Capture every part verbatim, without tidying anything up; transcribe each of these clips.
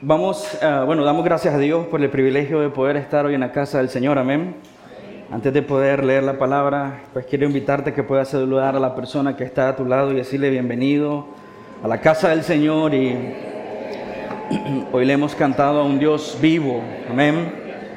Vamos, uh, bueno, damos gracias a Dios por el privilegio de poder estar hoy en la casa del Señor, amén. Antes de poder leer la palabra, pues quiero invitarte a que puedas saludar a la persona que está a tu lado y decirle bienvenido a la casa del Señor. Y hoy le hemos cantado a un Dios vivo, amén.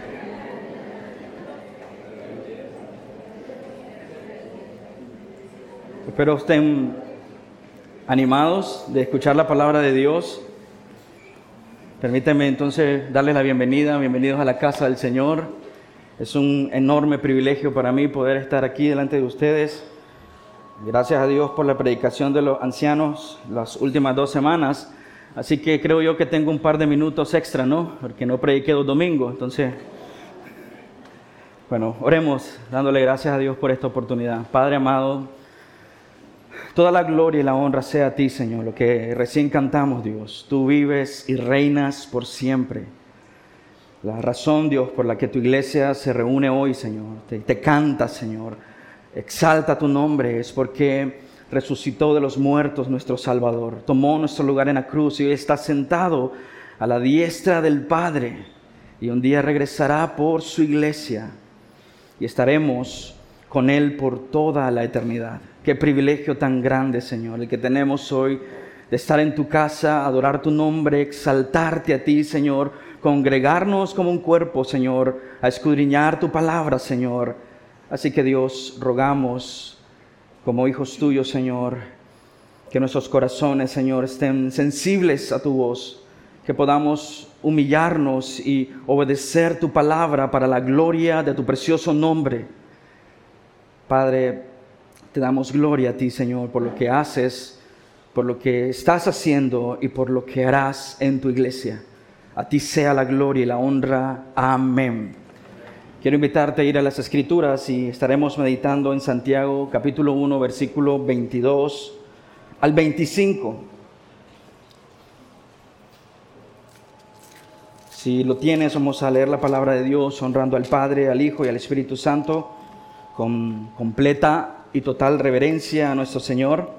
Espero estén animados de escuchar la palabra de Dios. Permítanme entonces darles la bienvenida, bienvenidos a la casa del Señor. Es un enorme privilegio para mí poder estar aquí delante de ustedes. Gracias a Dios por la predicación de los ancianos las últimas dos semanas. Así que creo yo que tengo un par de minutos extra, ¿no? Porque no prediqué dos domingos. Entonces, bueno, oremos dándole gracias a Dios por esta oportunidad. Padre amado, toda la gloria y la honra sea a ti, Señor, lo que recién cantamos, Dios. Tú vives y reinas por siempre. La razón, Dios, por la que tu iglesia se reúne hoy, Señor, te, te canta, Señor, exalta tu nombre, es porque resucitó de los muertos nuestro Salvador, tomó nuestro lugar en la cruz y hoy está sentado a la diestra del Padre y un día regresará por su iglesia y estaremos con Él por toda la eternidad. Qué privilegio tan grande, Señor, el que tenemos hoy de estar en tu casa, adorar tu nombre, exaltarte a ti, Señor, congregarnos como un cuerpo, Señor, a escudriñar tu palabra, Señor. Así que Dios, rogamos como hijos tuyos, Señor, que nuestros corazones, Señor, estén sensibles a tu voz, que podamos humillarnos y obedecer tu palabra para la gloria de tu precioso nombre. Padre, te damos gloria a ti, Señor, por lo que haces, por lo que estás haciendo y por lo que harás en tu iglesia. A ti sea la gloria y la honra. Amén. Quiero invitarte a ir a las Escrituras y estaremos meditando en Santiago, capítulo uno, versículo veintidós al veinticinco. Si lo tienes, vamos a leer la palabra de Dios honrando al Padre, al Hijo y al Espíritu Santo con completa y total reverencia a nuestro Señor.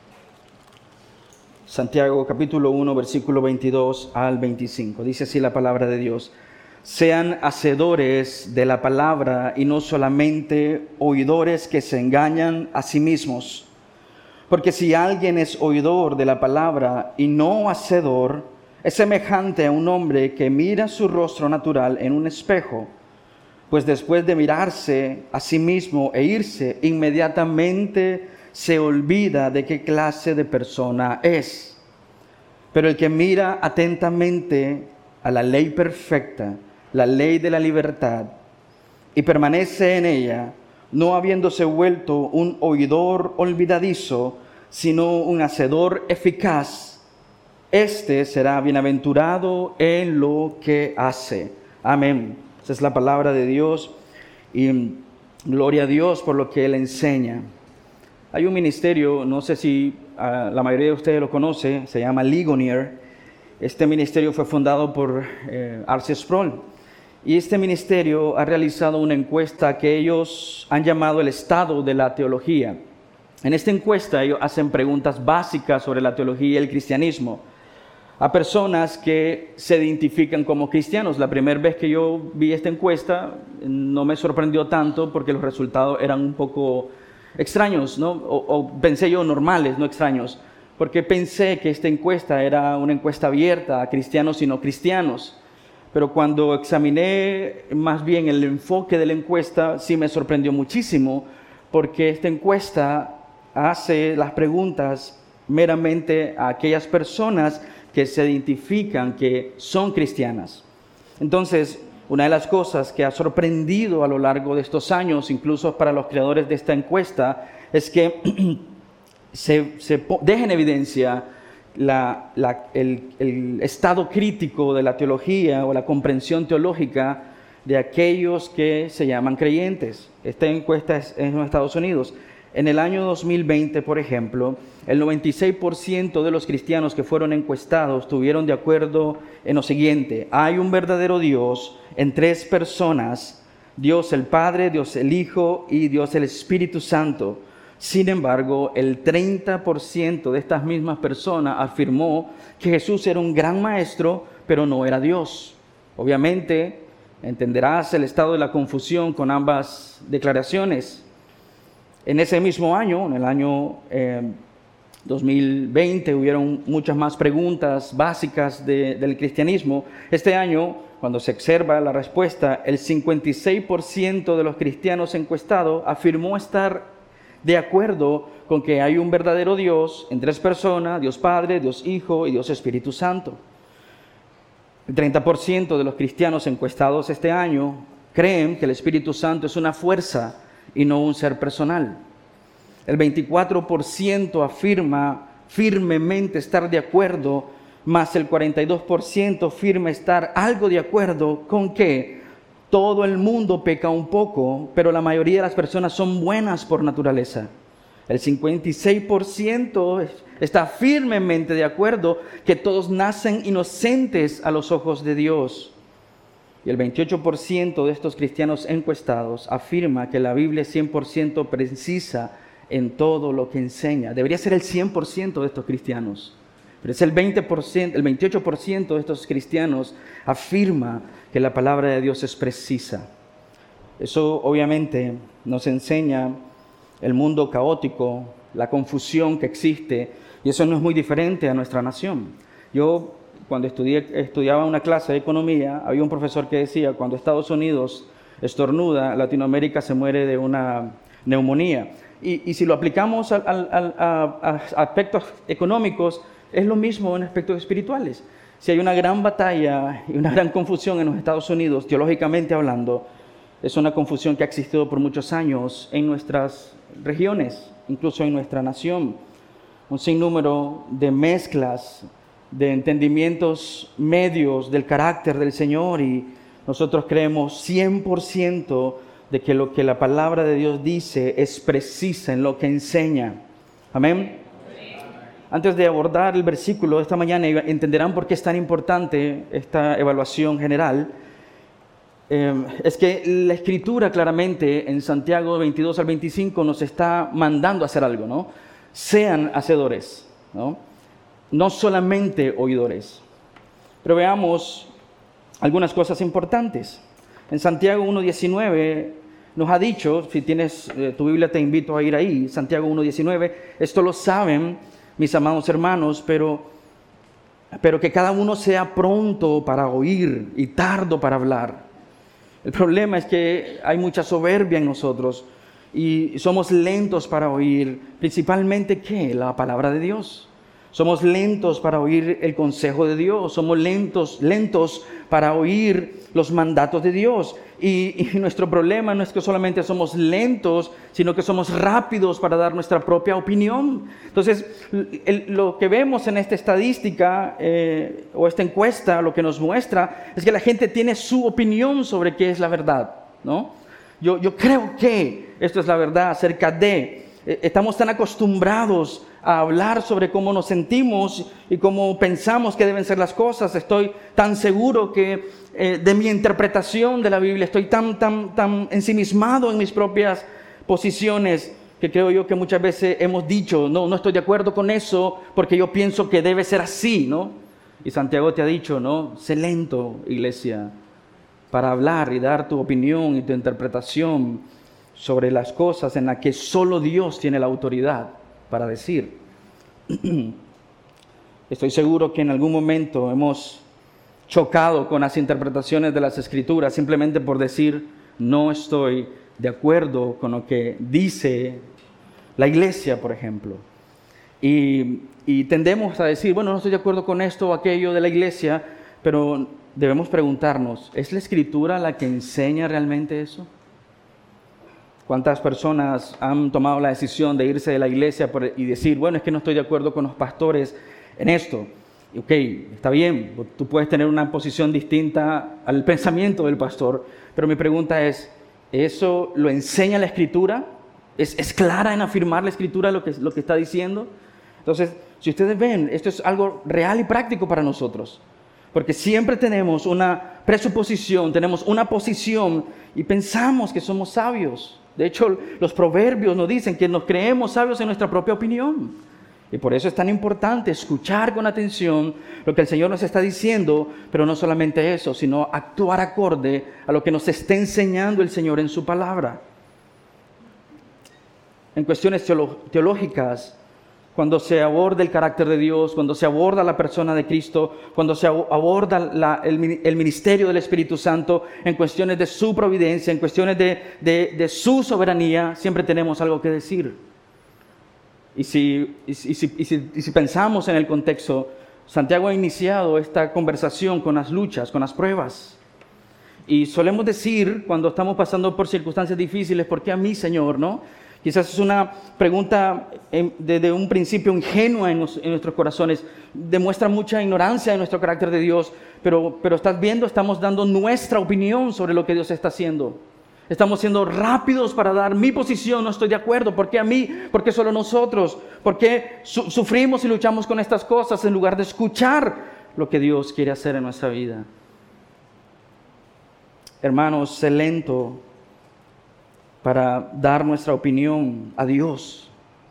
Santiago capítulo uno, versículo veintidós al veinticinco. Dice así la palabra de Dios: sean hacedores de la palabra y no solamente oidores que se engañan a sí mismos. Porque si alguien es oidor de la palabra y no hacedor, es semejante a un hombre que mira su rostro natural en un espejo, pues después de mirarse a sí mismo e irse, inmediatamente se olvida de qué clase de persona es. Pero el que mira atentamente a la ley perfecta, la ley de la libertad, y permanece en ella, no habiéndose vuelto un oidor olvidadizo, sino un hacedor eficaz, este será bienaventurado en lo que hace. Amén. Esa es la palabra de Dios y gloria a Dios por lo que Él enseña. Hay un ministerio, no sé si uh, la mayoría de ustedes lo conoce, se llama Ligonier. Este ministerio fue fundado por eh, R C Sproul. Y este ministerio ha realizado una encuesta que ellos han llamado el estado de la teología. En esta encuesta ellos hacen preguntas básicas sobre la teología y el cristianismo a personas que se identifican como cristianos. La primera vez que yo vi esta encuesta no me sorprendió tanto porque los resultados eran un poco extraños, ¿no? O, o pensé yo normales, no extraños, porque pensé que esta encuesta era una encuesta abierta a cristianos y no cristianos. Pero cuando examiné más bien el enfoque de la encuesta, sí me sorprendió muchísimo, porque esta encuesta hace las preguntas meramente a aquellas personas que se identifican que son cristianas. Entonces, una de las cosas que ha sorprendido a lo largo de estos años, incluso para los creadores de esta encuesta, es que se, se deja en evidencia la, la, el, el estado crítico de la teología o la comprensión teológica de aquellos que se llaman creyentes. Esta encuesta es, es en los Estados Unidos. En el año dos mil veinte, por ejemplo, el noventa y seis por ciento de los cristianos que fueron encuestados estuvieron de acuerdo en lo siguiente: hay un verdadero Dios en tres personas, Dios el Padre, Dios el Hijo y Dios el Espíritu Santo. Sin embargo, el treinta por ciento de estas mismas personas afirmó que Jesús era un gran maestro, pero no era Dios. Obviamente, entenderás el estado de la confusión con ambas declaraciones. En ese mismo año, en el año eh, dos mil veinte, hubieron muchas más preguntas básicas de, del cristianismo. Este año, cuando se observa la respuesta, el cincuenta y seis por ciento de los cristianos encuestados afirmó estar de acuerdo con que hay un verdadero Dios en tres personas: Dios Padre, Dios Hijo y Dios Espíritu Santo. El treinta por ciento de los cristianos encuestados este año creen que el Espíritu Santo es una fuerza y no un ser personal. El veinticuatro por ciento afirma firmemente estar de acuerdo, más el cuarenta y dos por ciento afirma estar algo de acuerdo con que todo el mundo peca un poco, pero la mayoría de las personas son buenas por naturaleza. El cincuenta y seis por ciento está firmemente de acuerdo que todos nacen inocentes a los ojos de Dios. Y el veintiocho por ciento de estos cristianos encuestados afirma que la Biblia es cien por ciento precisa en todo lo que enseña. Debería ser el cien por ciento de estos cristianos, pero es el veinte por ciento, el veintiocho por ciento de estos cristianos afirma que la palabra de Dios es precisa. Eso obviamente nos enseña el mundo caótico, la confusión que existe, y eso no es muy diferente a nuestra nación. Yo, cuando estudié, estudiaba una clase de economía, había un profesor que decía: cuando Estados Unidos estornuda, Latinoamérica se muere de una neumonía. Y, y si lo aplicamos a, a, a, a aspectos económicos, es lo mismo en aspectos espirituales. Si hay una gran batalla y una gran confusión en los Estados Unidos, teológicamente hablando, es una confusión que ha existido por muchos años en nuestras regiones, incluso en nuestra nación. Un sinnúmero de mezclas, de entendimientos medios del carácter del Señor, y nosotros creemos cien por ciento de que lo que la palabra de Dios dice es precisa en lo que enseña. Amén. Antes de abordar el versículo de esta mañana, entenderán por qué es tan importante esta evaluación general. Eh, es que la Escritura claramente en Santiago veintidós al veinticinco nos está mandando a hacer algo, ¿no? Sean hacedores, ¿no? No solamente oidores. Pero veamos algunas cosas importantes. En Santiago uno diecinueve nos ha dicho, si tienes eh, tu Biblia te invito a ir ahí, Santiago uno diecinueve, esto lo saben mis amados hermanos, pero, pero que cada uno sea pronto para oír y tardo para hablar. El problema es que hay mucha soberbia en nosotros y somos lentos para oír, principalmente ¿qué? La palabra de Dios. Somos lentos para oír el consejo de Dios, somos lentos, lentos para oír los mandatos de Dios. Y, y nuestro problema no es que solamente somos lentos, sino que somos rápidos para dar nuestra propia opinión. Entonces, el, lo que vemos en esta estadística eh, o esta encuesta, lo que nos muestra es que la gente tiene su opinión sobre qué es la verdad, ¿no? Yo, yo creo que esto es la verdad acerca de... Estamos tan acostumbrados a hablar sobre cómo nos sentimos y cómo pensamos que deben ser las cosas. Estoy tan seguro que eh, de mi interpretación de la Biblia, estoy tan, tan, tan ensimismado en mis propias posiciones, que creo yo que muchas veces hemos dicho, no, no estoy de acuerdo con eso porque yo pienso que debe ser así, ¿no? Y Santiago te ha dicho, ¿no? Sé lento, iglesia, para hablar y dar tu opinión y tu interpretación sobre las cosas en las que solo Dios tiene la autoridad para decir. Estoy seguro que en algún momento hemos chocado con las interpretaciones de las Escrituras simplemente por decir, no estoy de acuerdo con lo que dice la iglesia, por ejemplo. Y, y tendemos a decir, bueno, no estoy de acuerdo con esto o aquello de la iglesia, pero debemos preguntarnos, ¿es la Escritura la que enseña realmente eso? ¿Cuántas personas han tomado la decisión de irse de la iglesia por, y decir, bueno, es que no estoy de acuerdo con los pastores en esto? Ok, está bien, tú puedes tener una posición distinta al pensamiento del pastor, pero mi pregunta es, ¿eso lo enseña la Escritura? ¿Es, es clara en afirmar la Escritura lo que, lo que está diciendo? Entonces, si ustedes ven, esto es algo real y práctico para nosotros, porque siempre tenemos una presuposición, tenemos una posición y pensamos que somos sabios. De hecho, los proverbios nos dicen que nos creemos sabios en nuestra propia opinión. Y por eso es tan importante escuchar con atención lo que el Señor nos está diciendo, pero no solamente eso, sino actuar acorde a lo que nos está enseñando el Señor en su palabra. En cuestiones teolo- teológicas, cuando se aborda el carácter de Dios, cuando se aborda la persona de Cristo, cuando se aborda la, el, el ministerio del Espíritu Santo, en cuestiones de su providencia, en cuestiones de, de, de su soberanía, siempre tenemos algo que decir. Y si, y, si, y, si, y, si, y si pensamos en el contexto, Santiago ha iniciado esta conversación con las luchas, con las pruebas. Y solemos decir, cuando estamos pasando por circunstancias difíciles, ¿por qué a mí, Señor, no? Quizás es una pregunta desde un principio ingenua en, nos, en nuestros corazones, demuestra mucha ignorancia de nuestro carácter de Dios, pero, pero estás viendo, estamos dando nuestra opinión sobre lo que Dios está haciendo. Estamos siendo rápidos para dar mi posición, no estoy de acuerdo. ¿Por qué a mí? ¿Por qué solo nosotros? ¿Por qué su- sufrimos y luchamos con estas cosas en lugar de escuchar lo que Dios quiere hacer en nuestra vida? Hermanos, sé lento para dar nuestra opinión a Dios.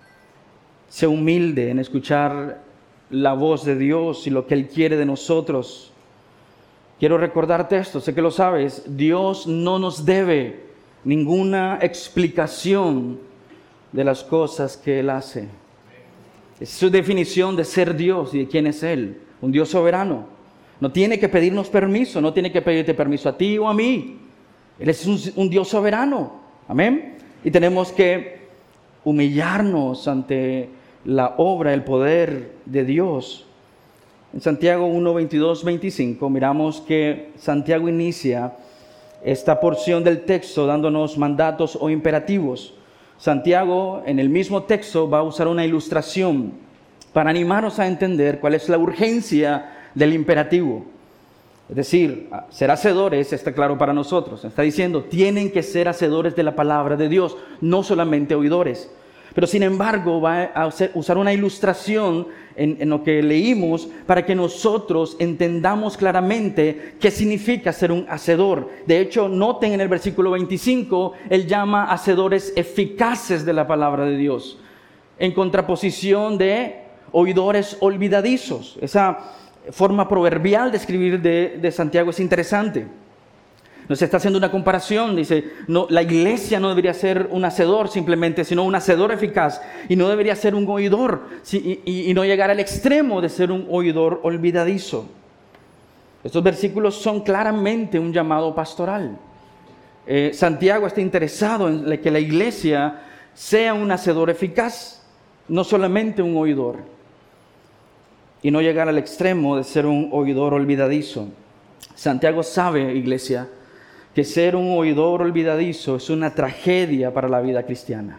Sé humilde en escuchar la voz de Dios y lo que Él quiere de nosotros. Quiero recordarte esto, sé que lo sabes, Dios no nos debe ninguna explicación de las cosas que Él hace. Es su definición de ser Dios y de quién es Él, un Dios soberano. No tiene que pedirnos permiso, no tiene que pedirte permiso a ti o a mí. Él es un, un Dios soberano. Amén. Y tenemos que humillarnos ante la obra, el poder de Dios. En Santiago uno, veintidós, veinticinco, miramos que Santiago inicia esta porción del texto dándonos mandatos o imperativos. Santiago, en el mismo texto, va a usar una ilustración para animarnos a entender cuál es la urgencia del imperativo. Es decir, ser hacedores está claro para nosotros. Está diciendo, tienen que ser hacedores de la palabra de Dios, no solamente oidores. Pero sin embargo va a usar una ilustración en, en lo que leímos para que nosotros entendamos claramente qué significa ser un hacedor. De hecho, noten en el versículo veinticinco, él llama hacedores eficaces de la palabra de Dios, en contraposición de oidores olvidadizos. Esa forma proverbial de escribir de, de Santiago es interesante. Nos está haciendo una comparación, dice, no, la iglesia no debería ser un hacedor simplemente, sino un hacedor eficaz, y no debería ser un oidor, y, y, y no llegar al extremo de ser un oidor olvidadizo. Estos versículos son claramente un llamado pastoral. Eh, Santiago está interesado en que la iglesia sea un hacedor eficaz, no solamente un oidor, y no llegar al extremo de ser un oidor olvidadizo. Santiago sabe, iglesia, que ser un oidor olvidadizo es una tragedia para la vida cristiana.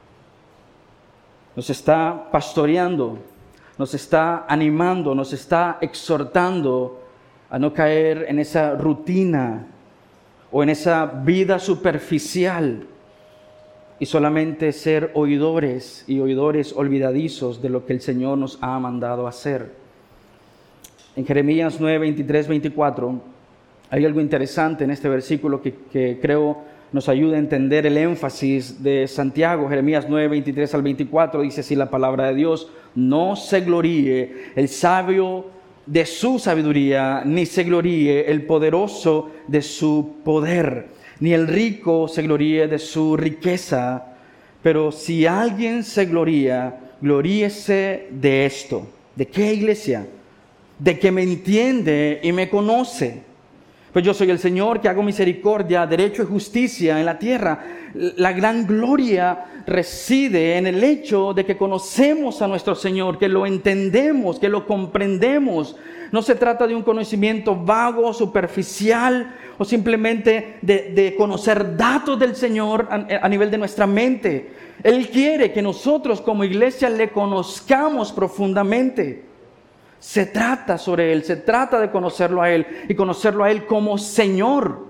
Nos está pastoreando, nos está animando, nos está exhortando a no caer en esa rutina o en esa vida superficial y solamente ser oidores y oidores olvidadizos de lo que el Señor nos ha mandado hacer. En Jeremías nueve, veintitrés, veinticuatro, hay algo interesante en este versículo que, que creo nos ayuda a entender el énfasis de Santiago. Jeremías nueve, veintitrés al veinticuatro dice así la palabra de Dios: no se gloríe el sabio de su sabiduría, ni se gloríe el poderoso de su poder, ni el rico se gloríe de su riqueza. Pero si alguien se gloría, gloríese de esto. ¿De qué, iglesia? De que me entiende y me conoce. Pues yo soy el Señor que hago misericordia, derecho y justicia en la tierra. La gran gloria reside en el hecho de que conocemos a nuestro Señor, que lo entendemos, que lo comprendemos. No se trata de un conocimiento vago, superficial o simplemente de, de conocer datos del Señor a, a nivel de nuestra mente. Él quiere que nosotros como iglesia le conozcamos profundamente. Se trata sobre Él, se trata de conocerlo a Él y conocerlo a Él como Señor.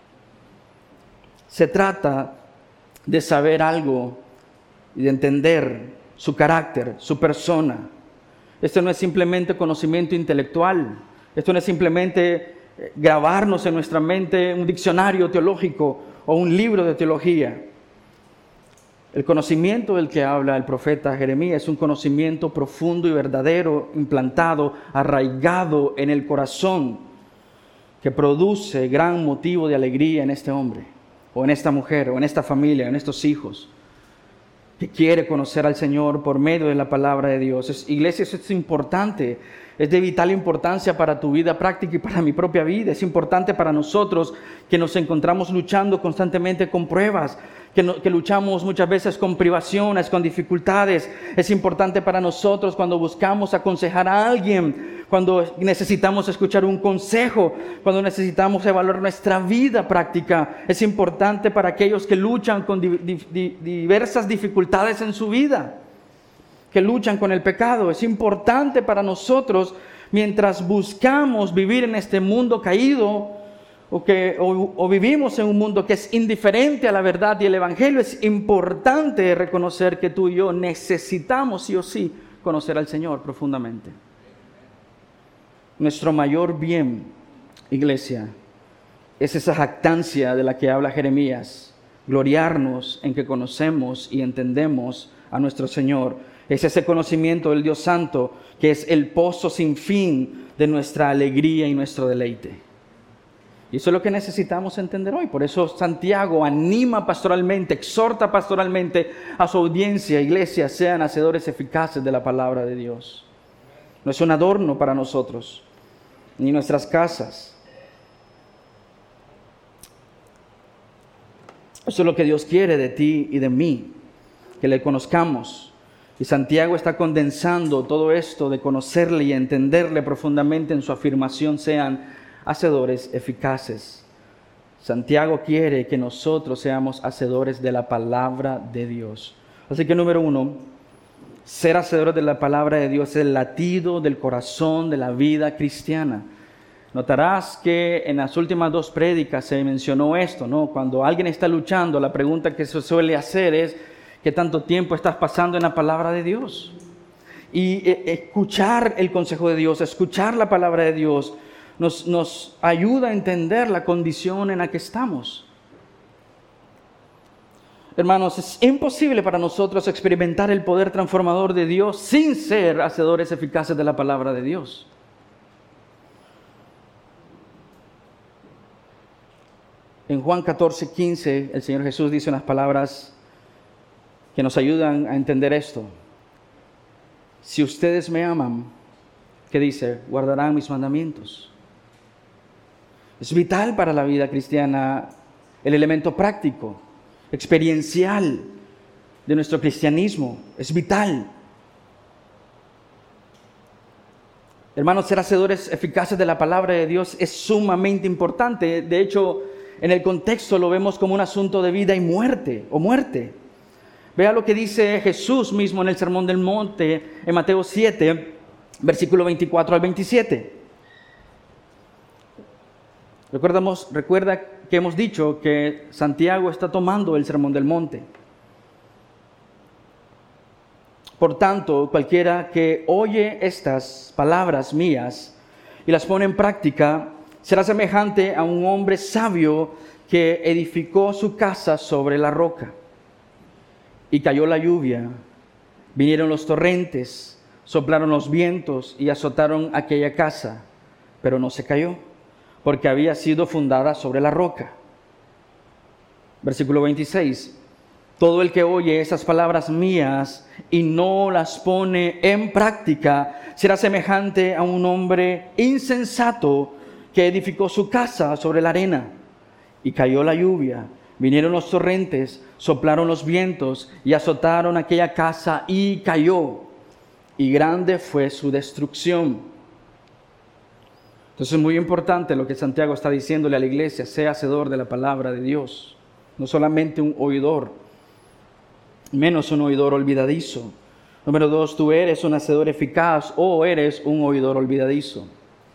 Se trata de saber algo y de entender su carácter, su persona. Esto no es simplemente conocimiento intelectual. Esto no es simplemente grabarnos en nuestra mente un diccionario teológico o un libro de teología. El conocimiento del que habla el profeta Jeremías es un conocimiento profundo y verdadero, implantado, arraigado en el corazón, que produce gran motivo de alegría en este hombre, o en esta mujer, o en esta familia, en estos hijos, que quiere conocer al Señor por medio de la palabra de Dios. Es, iglesia, eso es importante, es de vital importancia para tu vida práctica y para mi propia vida. Es importante para nosotros que nos encontramos luchando constantemente con pruebas, que, no, que luchamos muchas veces con privaciones, con dificultades. Es importante para nosotros cuando buscamos aconsejar a alguien, cuando necesitamos escuchar un consejo, cuando necesitamos evaluar nuestra vida práctica. Es importante para aquellos que luchan con di, di, di, diversas dificultades en su vida, que luchan con el pecado. Es importante para nosotros, mientras buscamos vivir en este mundo caído, o, que, o, o vivimos en un mundo que es indiferente a la verdad y el Evangelio, es importante reconocer que tú y yo necesitamos sí o sí conocer al Señor profundamente. Nuestro mayor bien, iglesia, es esa jactancia de la que habla Jeremías, gloriarnos en que conocemos y entendemos a nuestro Señor. Es ese conocimiento del Dios Santo que es el pozo sin fin de nuestra alegría y nuestro deleite. Y eso es lo que necesitamos entender hoy. Por eso Santiago anima pastoralmente, exhorta pastoralmente a su audiencia, iglesia, sean hacedores eficaces de la palabra de Dios. No es un adorno para nosotros, ni nuestras casas. Eso es lo que Dios quiere de ti y de mí, que le conozcamos. Y Santiago está condensando todo esto de conocerle y entenderle profundamente en su afirmación, sean hacedores eficaces. Santiago quiere que nosotros seamos hacedores de la palabra de Dios. Así que número uno, ser hacedores de la palabra de Dios es el latido del corazón de la vida cristiana. Notarás que en las últimas dos prédicas se mencionó esto, ¿no? Cuando alguien está luchando, la pregunta que se suele hacer es, ¿qué tanto tiempo estás pasando en la palabra de Dios? Y eh, escuchar el consejo de Dios, escuchar la palabra de Dios, Nos, nos ayuda a entender la condición en la que estamos. Hermanos, es imposible para nosotros experimentar el poder transformador de Dios sin ser hacedores eficaces de la palabra de Dios. En Juan catorce, quince, el Señor Jesús dice unas palabras que nos ayudan a entender esto. Si ustedes me aman, ¿qué dice? Guardarán mis mandamientos. Es vital para la vida cristiana el elemento práctico, experiencial de nuestro cristianismo. Es vital. Hermanos, ser hacedores eficaces de la palabra de Dios es sumamente importante. De hecho, en el contexto lo vemos como un asunto de vida y muerte, o muerte. Vea lo que dice Jesús mismo en el Sermón del Monte, en Mateo siete, versículo veinticuatro al veintisiete. Recordamos, recuerda que hemos dicho que Santiago está tomando el Sermón del Monte. Por tanto, cualquiera que oye estas palabras mías y las pone en práctica, será semejante a un hombre sabio que edificó su casa sobre la roca. Y cayó la lluvia, vinieron los torrentes, soplaron los vientos y azotaron aquella casa, pero no se cayó, porque había sido fundada sobre la roca. Versículo veintiséis. Todo el que oye esas palabras mías y no las pone en práctica, será semejante a un hombre insensato que edificó su casa sobre la arena. Y cayó la lluvia, vinieron los torrentes, soplaron los vientos y azotaron aquella casa y cayó. Y grande fue su destrucción. Entonces es muy importante lo que Santiago está diciéndole a la iglesia: sea hacedor de la palabra de Dios, no solamente un oidor, menos un oidor olvidadizo. Número dos, tú eres un hacedor eficaz o eres un oidor olvidadizo.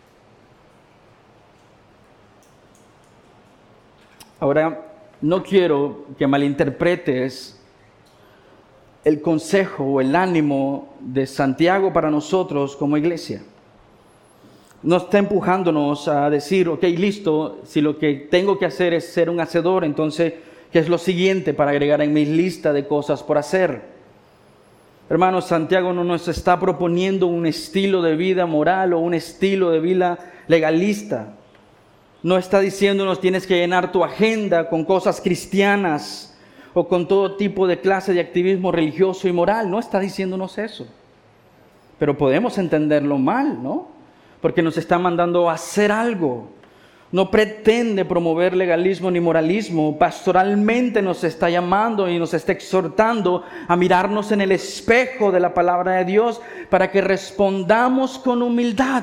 Ahora, no quiero que malinterpretes el consejo o el ánimo de Santiago para nosotros como iglesia. No está empujándonos a decir, ok, listo, si lo que tengo que hacer es ser un hacedor, entonces que es lo siguiente para agregar en mi lista de cosas por hacer. Hermanos, Santiago no nos está proponiendo un estilo de vida moral o un estilo de vida legalista. No está diciéndonos tienes que llenar tu agenda con cosas cristianas o con todo tipo de clase de activismo religioso y moral. No está diciéndonos eso. Pero podemos entenderlo mal, ¿no? Porque nos está mandando a hacer algo. No pretende promover legalismo ni moralismo. Pastoralmente nos está llamando y nos está exhortando a mirarnos en el espejo de la palabra de Dios para que respondamos con humildad.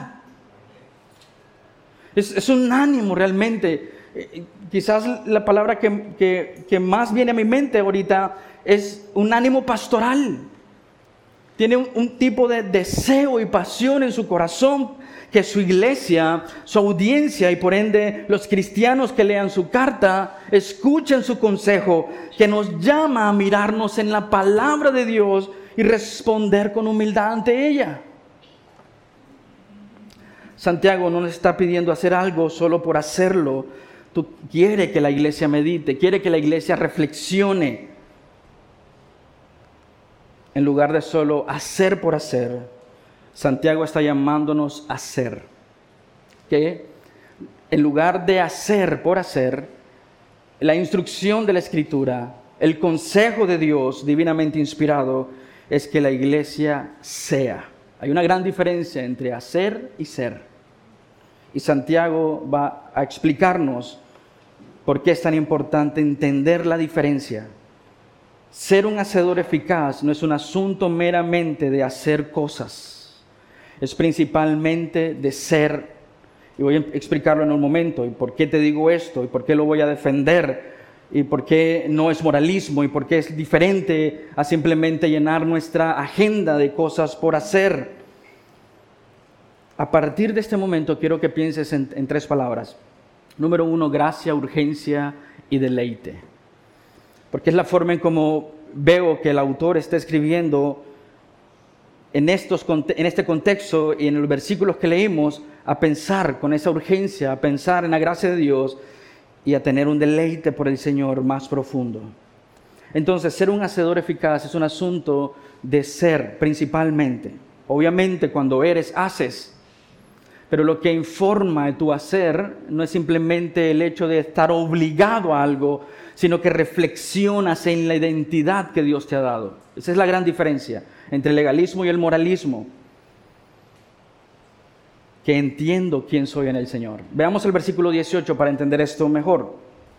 Es, es un ánimo realmente. Eh, quizás la palabra que, que, que más viene a mi mente ahorita es un ánimo pastoral. Tiene un, un tipo de deseo y pasión en su corazón que su iglesia, su audiencia y por ende los cristianos que lean su carta, escuchen su consejo, que nos llama a mirarnos en la palabra de Dios y responder con humildad ante ella. Santiago no nos está pidiendo hacer algo solo por hacerlo. Tú quiere que la iglesia medite, quiere que la iglesia reflexione, en lugar de solo hacer por hacer. Santiago está llamándonos a hacer. Que en lugar de hacer por hacer, la instrucción de la Escritura, el consejo de Dios divinamente inspirado, es que la iglesia sea. Hay una gran diferencia entre hacer y ser. Y Santiago va a explicarnos por qué es tan importante entender la diferencia. Ser un hacedor eficaz no es un asunto meramente de hacer cosas. Es principalmente de ser, y voy a explicarlo en un momento, y por qué te digo esto, y por qué lo voy a defender, y por qué no es moralismo, y por qué es diferente a simplemente llenar nuestra agenda de cosas por hacer. A partir de este momento quiero que pienses en, en tres palabras. Número uno, gracia, urgencia y deleite. Porque es la forma en cómo veo que el autor está escribiendo en, estos, en este contexto y en los versículos que leímos, a pensar con esa urgencia, a pensar en la gracia de Dios y a tener un deleite por el Señor más profundo. Entonces, ser un hacedor eficaz es un asunto de ser principalmente. Obviamente, cuando eres, haces. Pero lo que informa de tu hacer no es simplemente el hecho de estar obligado a algo, sino que reflexionas en la identidad que Dios te ha dado. Esa es la gran diferencia entre el legalismo y el moralismo. Que entiendo quién soy en el Señor. Veamos el versículo dieciocho para entender esto mejor.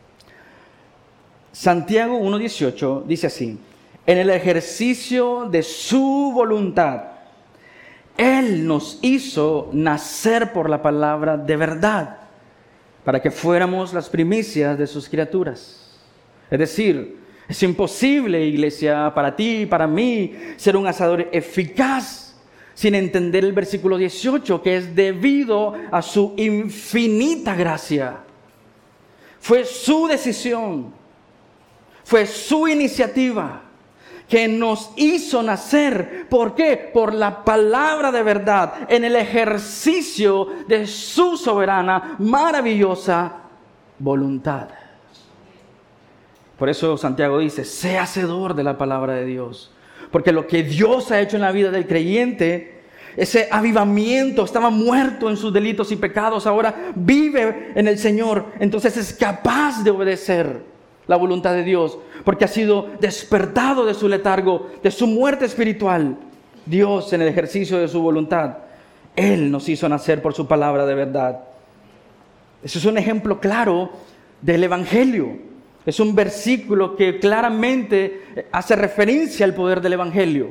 Santiago uno dieciocho dice así: en el ejercicio de su voluntad, Él nos hizo nacer por la palabra de verdad, para que fuéramos las primicias de sus criaturas. Es decir, es imposible, iglesia, para ti y para mí, ser un hacedor eficaz sin entender el versículo dieciocho, que es debido a su infinita gracia. Fue su decisión, fue su iniciativa que nos hizo nacer. ¿Por qué? Por la palabra de verdad, en el ejercicio de su soberana, maravillosa voluntad. Por eso Santiago dice, sé hacedor de la palabra de Dios. Porque lo que Dios ha hecho en la vida del creyente, ese avivamiento, estaba muerto en sus delitos y pecados, ahora vive en el Señor. Entonces es capaz de obedecer la voluntad de Dios, porque ha sido despertado de su letargo, de su muerte espiritual. Dios, en el ejercicio de su voluntad, Él nos hizo nacer por su palabra de verdad. Eso es un ejemplo claro del Evangelio. Es un versículo que claramente hace referencia al poder del Evangelio.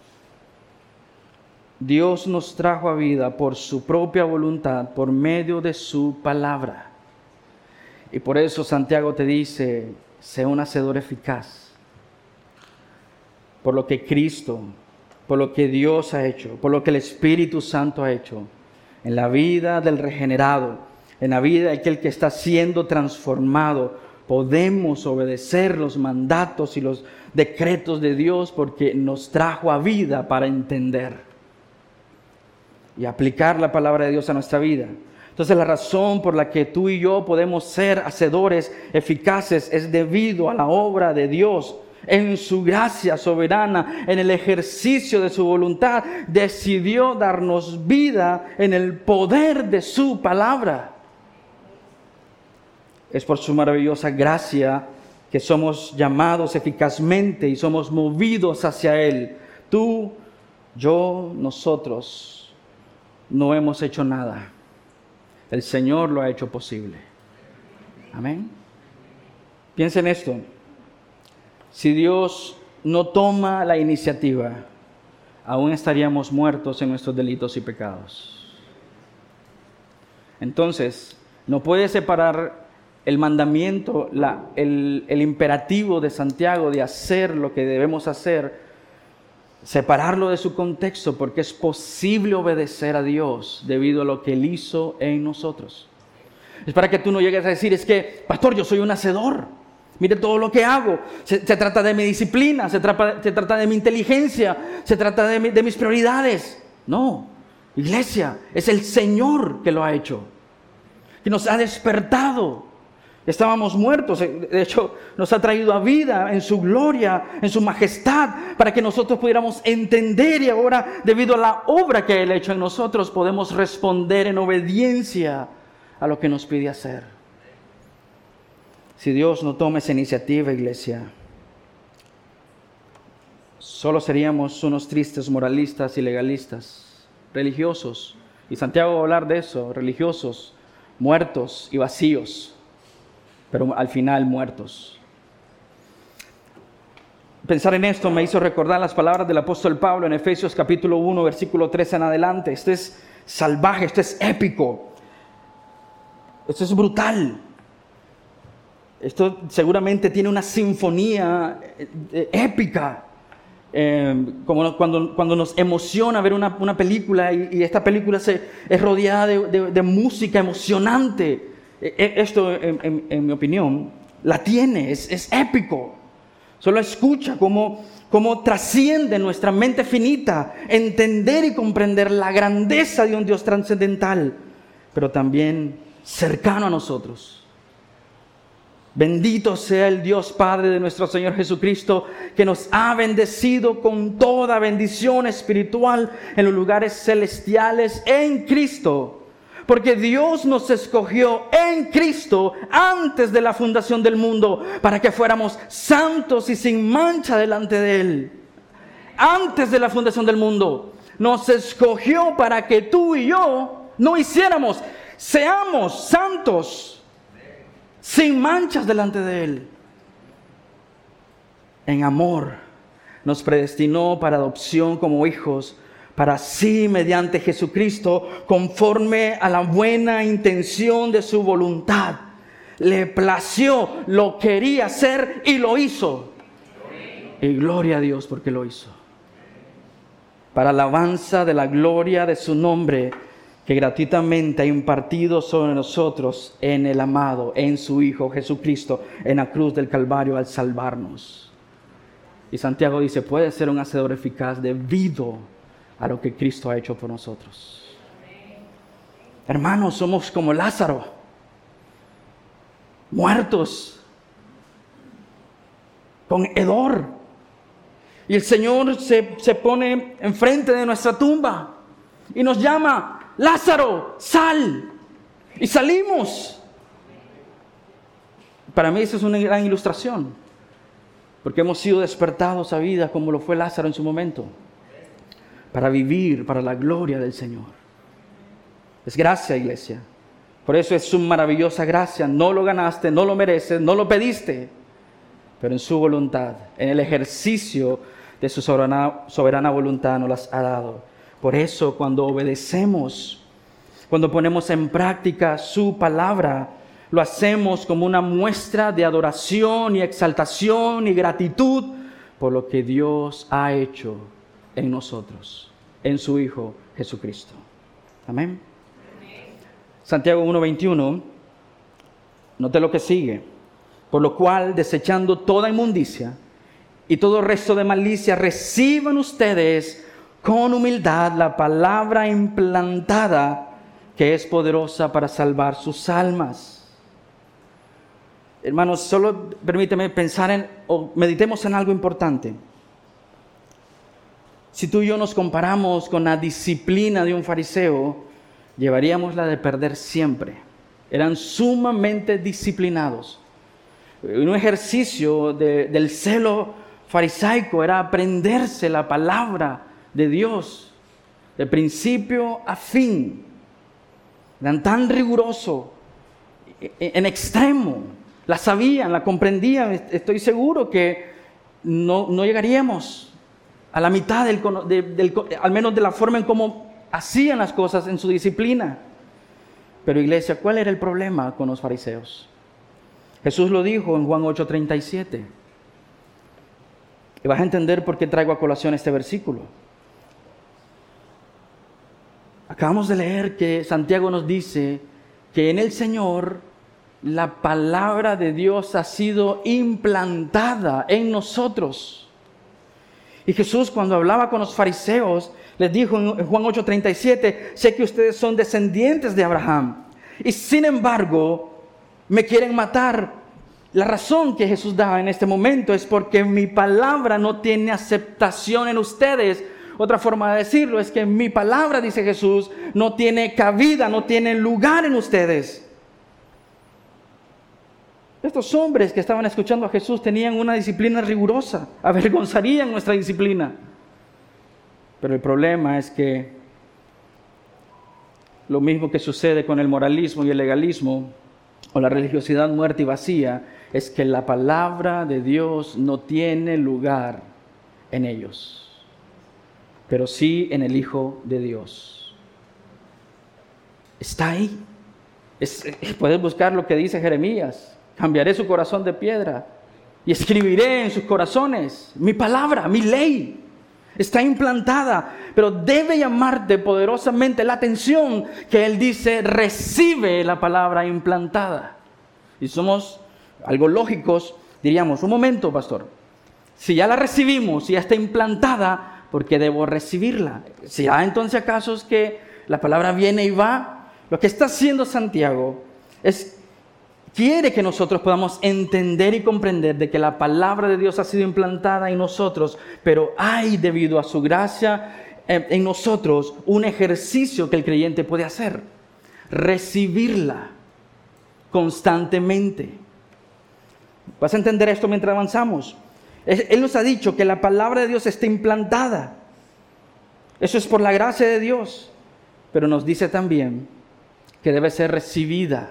Dios nos trajo a vida por su propia voluntad, por medio de su palabra. Y por eso Santiago te dice, sé un hacedor eficaz. Por lo que Cristo, por lo que Dios ha hecho, por lo que el Espíritu Santo ha hecho en la vida del regenerado, en la vida de aquel que está siendo transformado. Podemos obedecer los mandatos y los decretos de Dios porque nos trajo a vida para entender y aplicar la palabra de Dios a nuestra vida. Entonces la razón por la que tú y yo podemos ser hacedores eficaces es debido a la obra de Dios. En su gracia soberana, en el ejercicio de su voluntad, decidió darnos vida en el poder de su palabra. Es por su maravillosa gracia que somos llamados eficazmente y somos movidos hacia Él. Tú, yo, nosotros no hemos hecho nada. El Señor lo ha hecho posible. Amén. Piensa en esto. Si Dios no toma la iniciativa, aún estaríamos muertos en nuestros delitos y pecados. Entonces, no puede separar el mandamiento, la, el, el imperativo de Santiago de hacer lo que debemos hacer, separarlo de su contexto, porque es posible obedecer a Dios debido a lo que Él hizo en nosotros. Es para que tú no llegues a decir, es que, pastor, yo soy un hacedor. Mire todo lo que hago. Se, se trata de mi disciplina, se trata, se trata de mi inteligencia, se trata de, mi, de mis prioridades. No, iglesia, es el Señor que lo ha hecho, que nos ha despertado. Estábamos muertos, de hecho nos ha traído a vida en su gloria, en su majestad, para que nosotros pudiéramos entender, y ahora debido a la obra que Él ha hecho en nosotros podemos responder en obediencia a lo que nos pide hacer. Si Dios no toma esa iniciativa, iglesia, solo seríamos unos tristes moralistas y legalistas, religiosos, y Santiago va a hablar de eso, religiosos, muertos y vacíos, pero al final muertos. Pensar en esto me hizo recordar las palabras del apóstol Pablo en Efesios capítulo uno, versículo trece en adelante. Esto es salvaje, esto es épico, esto es brutal. Esto seguramente tiene una sinfonía épica, eh, como cuando, cuando nos emociona ver una, una película y, y esta película se, es rodeada de, de, de música emocionante. Esto, en, en, en mi opinión, la tiene, es, es épico. Solo escucha cómo, cómo trasciende nuestra mente finita entender y comprender la grandeza de un Dios trascendental, pero también cercano a nosotros. Bendito sea el Dios Padre de nuestro Señor Jesucristo, que nos ha bendecido con toda bendición espiritual en los lugares celestiales en Cristo. Porque Dios nos escogió en Cristo antes de la fundación del mundo para que fuéramos santos y sin mancha delante de Él. Antes de la fundación del mundo nos escogió para que tú y yo no hiciéramos, seamos santos, sin manchas delante de Él. En amor nos predestinó para adopción como hijos, para sí, mediante Jesucristo, conforme a la buena intención de su voluntad. Le plació, lo quería hacer y lo hizo. Y gloria a Dios porque lo hizo. Para alabanza de la gloria de su nombre, que gratuitamente ha impartido sobre nosotros en el amado, en su Hijo Jesucristo, en la cruz del Calvario al salvarnos. Y Santiago dice, puede ser un hacedor eficaz debido a lo que Cristo ha hecho por nosotros. Hermanos, somos como Lázaro, muertos, con hedor. Y el Señor se, se pone enfrente de nuestra tumba y nos llama, Lázaro, sal. Y salimos. Para mí eso es una gran ilustración, porque hemos sido despertados a vida como lo fue Lázaro en su momento, para vivir para la gloria del Señor. Es gracia, iglesia. Por eso es su maravillosa gracia. No lo ganaste, no lo mereces, no lo pediste, pero en su voluntad, en el ejercicio de su soberana, soberana voluntad nos las ha dado. Por eso cuando obedecemos, cuando ponemos en práctica su palabra, lo hacemos como una muestra de adoración y exaltación y gratitud por lo que Dios ha hecho en nosotros, en su Hijo Jesucristo. Amén. Santiago uno veintiuno, note lo que sigue. Por lo cual, desechando toda inmundicia y todo resto de malicia, reciban ustedes con humildad la palabra implantada, que es poderosa para salvar sus almas. Hermanos, solo permíteme pensar en, o meditemos en algo importante. Si tú y yo nos comparamos con la disciplina de un fariseo, llevaríamos la de perder siempre. Eran sumamente disciplinados. Un ejercicio de, del celo farisaico era aprenderse la palabra de Dios, de principio a fin. Eran tan rigurosos, en extremo. La sabían, la comprendían. Estoy seguro que no, no llegaríamos a la mitad, del, del, del, al menos de la forma en cómo hacían las cosas en su disciplina. Pero iglesia, ¿cuál era el problema con los fariseos? Jesús lo dijo en Juan ocho treinta y siete. Y vas a entender por qué traigo a colación este versículo. Acabamos de leer que Santiago nos dice que en el Señor la palabra de Dios ha sido implantada en nosotros. Y Jesús, cuando hablaba con los fariseos, les dijo en Juan ocho treinta y siete, sé que ustedes son descendientes de Abraham y sin embargo me quieren matar. La razón que Jesús da en este momento es porque mi palabra no tiene aceptación en ustedes. Otra forma de decirlo es que mi palabra, dice Jesús, no tiene cabida, no tiene lugar en ustedes. Estos hombres que estaban escuchando a Jesús tenían una disciplina rigurosa, avergonzarían nuestra disciplina. Pero el problema es que lo mismo que sucede con el moralismo y el legalismo, o la religiosidad muerta y vacía, es que la palabra de Dios no tiene lugar en ellos, pero sí en el Hijo de Dios. Está ahí. Es, puedes buscar lo que dice Jeremías. Cambiaré su corazón de piedra y escribiré en sus corazones mi palabra, mi ley. Está implantada, pero debe llamarte poderosamente la atención que Él dice, recibe la palabra implantada. Y somos algo lógicos, diríamos, un momento, pastor, si ya la recibimos, si ya está implantada, ¿por qué debo recibirla? Si hay entonces acaso es que la palabra viene y va. Lo que está haciendo Santiago es quiere que nosotros podamos entender y comprender de que la palabra de Dios ha sido implantada en nosotros, pero hay, debido a su gracia en nosotros, un ejercicio que el creyente puede hacer: recibirla constantemente. ¿Vas a entender esto mientras avanzamos? Él nos ha dicho que la palabra de Dios está implantada. Eso es por la gracia de Dios, pero nos dice también que debe ser recibida.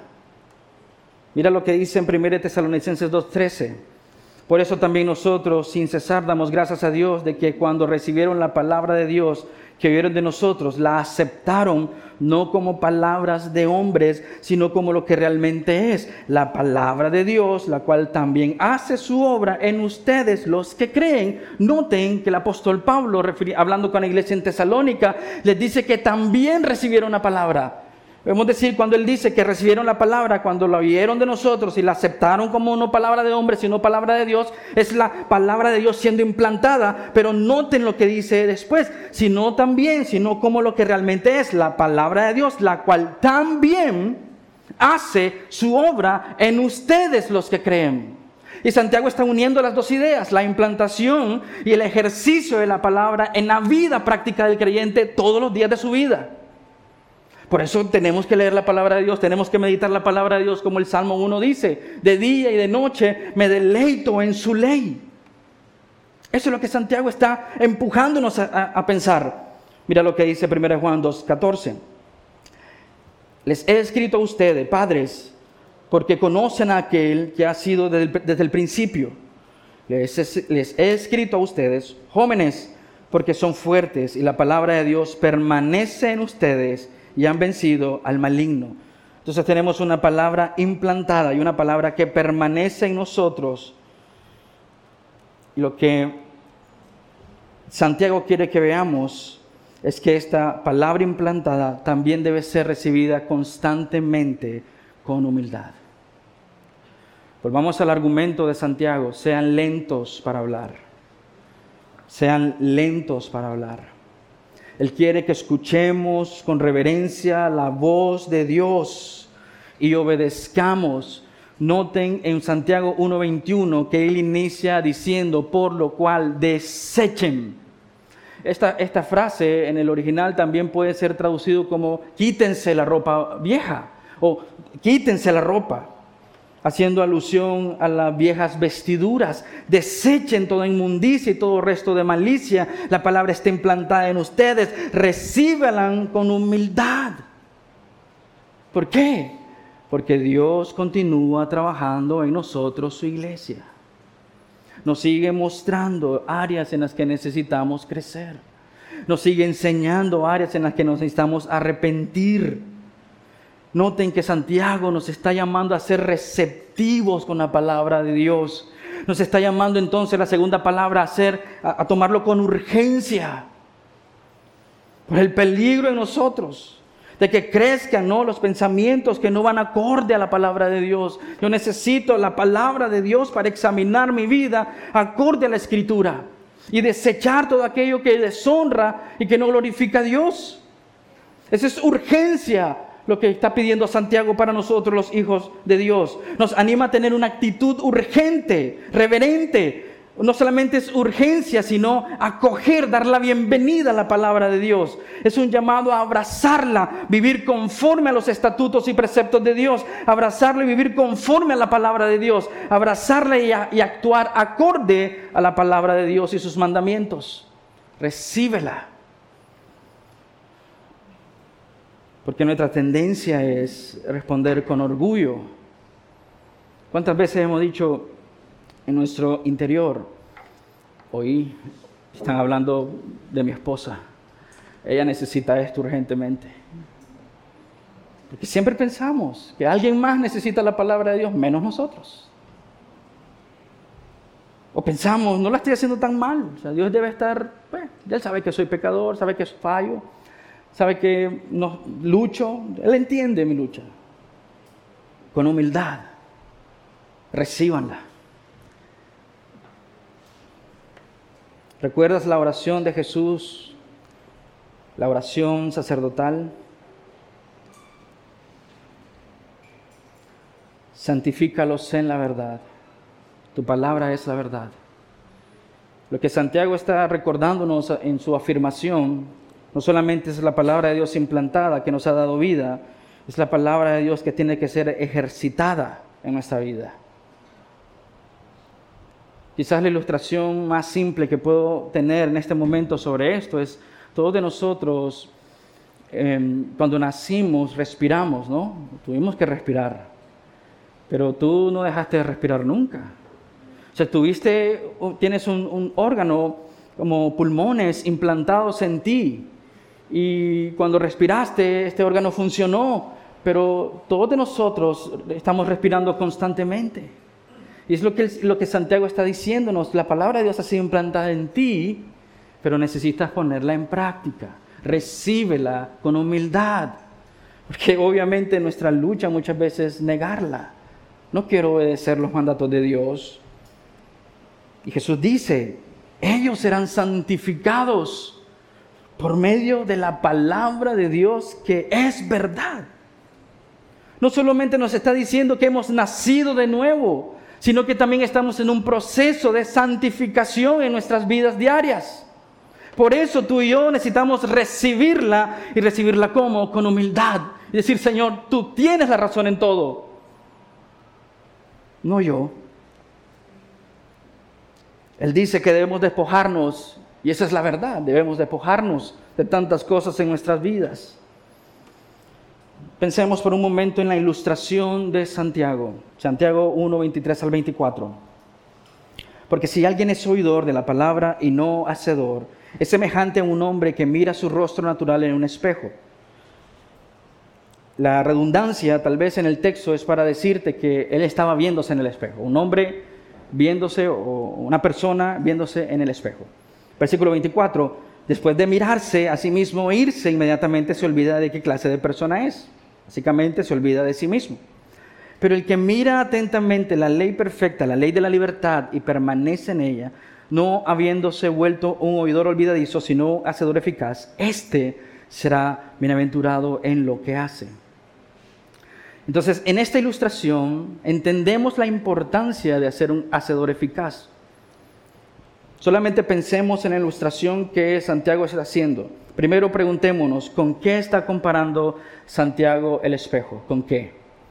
Mira lo que dice en primera Tesalonicenses dos trece. Por eso también nosotros, sin cesar, damos gracias a Dios de que cuando recibieron la palabra de Dios que oyeron de nosotros, la aceptaron no como palabras de hombres, sino como lo que realmente es, la palabra de Dios, la cual también hace su obra en ustedes, los que creen. Noten que el apóstol Pablo, hablando con la iglesia en Tesalónica, les dice que también recibieron la palabra. Podemos decir, cuando él dice que recibieron la palabra, cuando la oyeron de nosotros y la aceptaron como no palabra de hombre, sino palabra de Dios, es la palabra de Dios siendo implantada. Pero noten lo que dice después, sino también, sino como lo que realmente es, la palabra de Dios, la cual también hace su obra en ustedes los que creen. Y Santiago está uniendo las dos ideas, la implantación y el ejercicio de la palabra en la vida práctica del creyente todos los días de su vida. Por eso tenemos que leer la palabra de Dios, tenemos que meditar la palabra de Dios, como el Salmo uno dice, de día y de noche me deleito en su ley. Eso es lo que Santiago está empujándonos a, a, a pensar. Mira lo que dice primera Juan dos catorce. Les he escrito a ustedes, padres, porque conocen a aquel que ha sido desde el, desde el principio. Les he, les he escrito a ustedes, jóvenes, porque son fuertes y la palabra de Dios permanece en ustedes y han vencido al maligno. Entonces tenemos una palabra implantada y una palabra que permanece en nosotros. Y lo que Santiago quiere que veamos es que esta palabra implantada también debe ser recibida constantemente con humildad. Volvamos al argumento de Santiago: sean lentos para hablar. Sean lentos para hablar. Él quiere que escuchemos con reverencia la voz de Dios y obedezcamos. Noten en Santiago uno veintiuno que Él inicia diciendo, por lo cual desechen. Esta, esta frase en el original también puede ser traducido como quítense la ropa vieja o quítense la ropa, haciendo alusión a las viejas vestiduras. Desechen toda inmundicia y todo resto de malicia. La palabra está implantada en ustedes. Recíbanla con humildad. ¿Por qué? Porque Dios continúa trabajando en nosotros, su iglesia. Nos sigue mostrando áreas en las que necesitamos crecer. Nos sigue enseñando áreas en las que nos necesitamos arrepentir. Noten que Santiago nos está llamando a ser receptivos con la palabra de Dios. Nos está llamando entonces la segunda palabra a, hacer, a, a tomarlo con urgencia. Por el peligro en nosotros. De que crezcan, ¿no?, los pensamientos que no van acorde a la palabra de Dios. Yo necesito la palabra de Dios para examinar mi vida acorde a la Escritura. Y desechar todo aquello que deshonra y que no glorifica a Dios. Esa es urgencia. Lo que está pidiendo Santiago para nosotros, los hijos de Dios. Nos anima a tener una actitud urgente, reverente. No solamente es urgencia, sino acoger, dar la bienvenida a la palabra de Dios. Es un llamado a abrazarla, vivir conforme a los estatutos y preceptos de Dios. Abrazarla y vivir conforme a la palabra de Dios. Abrazarla y, a, y actuar acorde a la palabra de Dios y sus mandamientos. Recíbela. Porque nuestra tendencia es responder con orgullo. ¿Cuántas veces hemos dicho en nuestro interior? Hoy están hablando de mi esposa. Ella necesita esto urgentemente. Porque siempre pensamos que alguien más necesita la palabra de Dios, menos nosotros. O pensamos, no la estoy haciendo tan mal. O sea, Dios debe estar, pues, Él sabe que soy pecador, sabe que fallo. Sabe que no, lucho, Él entiende mi lucha. Con humildad, recíbanla. ¿Recuerdas la oración de Jesús? La oración sacerdotal. Santifícalos en la verdad. Tu palabra es la verdad. Lo que Santiago está recordándonos en su afirmación, no solamente es la palabra de Dios implantada que nos ha dado vida, es la palabra de Dios que tiene que ser ejercitada en nuestra vida. Quizás la ilustración más simple que puedo tener en este momento sobre esto es, todos de nosotros, eh, cuando nacimos, respiramos, ¿no? Tuvimos que respirar, pero tú no dejaste de respirar nunca. O sea, tuviste, tienes un, un órgano como pulmones implantados en ti. Y cuando respiraste, este órgano funcionó, pero todos de nosotros estamos respirando constantemente. Y es lo que, lo que Santiago está diciéndonos, la palabra de Dios ha sido implantada en ti, pero necesitas ponerla en práctica. Recíbela con humildad, porque obviamente nuestra lucha muchas veces es negarla. No quiero obedecer los mandatos de Dios. Y Jesús dice, ellos serán santificados por medio de la palabra de Dios que es verdad. No solamente nos está diciendo que hemos nacido de nuevo, sino que también estamos en un proceso de santificación en nuestras vidas diarias. Por eso tú y yo necesitamos recibirla, y recibirla como con humildad. Y decir, Señor, tú tienes la razón en todo, no yo. Él dice que debemos despojarnos. Y esa es la verdad, debemos despojarnos de tantas cosas en nuestras vidas. Pensemos por un momento en la ilustración de Santiago. Santiago uno, veintitrés al veinticuatro. Porque si alguien es oidor de la palabra y no hacedor, es semejante a un hombre que mira su rostro natural en un espejo. La redundancia tal vez en el texto es para decirte que él estaba viéndose en el espejo. Un hombre viéndose o una persona viéndose en el espejo. Versículo veinticuatro, después de mirarse a sí mismo e irse, inmediatamente se olvida de qué clase de persona es. Básicamente se olvida de sí mismo. Pero el que mira atentamente la ley perfecta, la ley de la libertad, y permanece en ella, no habiéndose vuelto un oidor olvidadizo, sino hacedor eficaz, éste será bienaventurado en lo que hace. Entonces, en esta ilustración entendemos la importancia de ser un hacedor eficaz. Solamente pensemos en la ilustración que Santiago está haciendo. Primero preguntémonos, ¿con qué está comparando Santiago el espejo? ¿Con qué?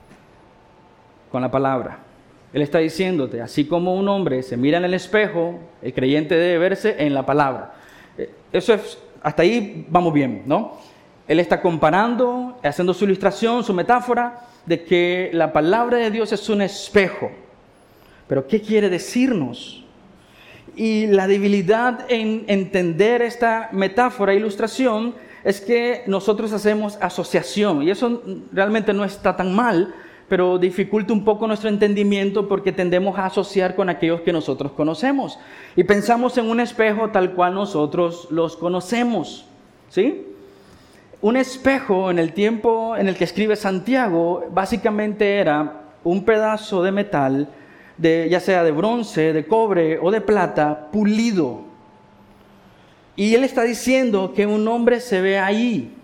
Con la palabra. Él está diciéndote, así como un hombre se mira en el espejo, el creyente debe verse en la palabra. Eso es, hasta ahí vamos bien, ¿no? Él está comparando, haciendo su ilustración, su metáfora, de que la palabra de Dios es un espejo. Pero ¿qué quiere decirnos? Y la debilidad en entender esta metáfora, ilustración, es que nosotros hacemos asociación. Y eso realmente no está tan mal, pero dificulta un poco nuestro entendimiento porque tendemos a asociar con aquellos que nosotros conocemos. Y pensamos en un espejo tal cual nosotros los conocemos, ¿sí? Un espejo en el tiempo en el que escribe Santiago básicamente era un pedazo de metal, de, ya sea de bronce, de cobre o de plata, pulido. Y él está diciendo que un hombre se ve ahí.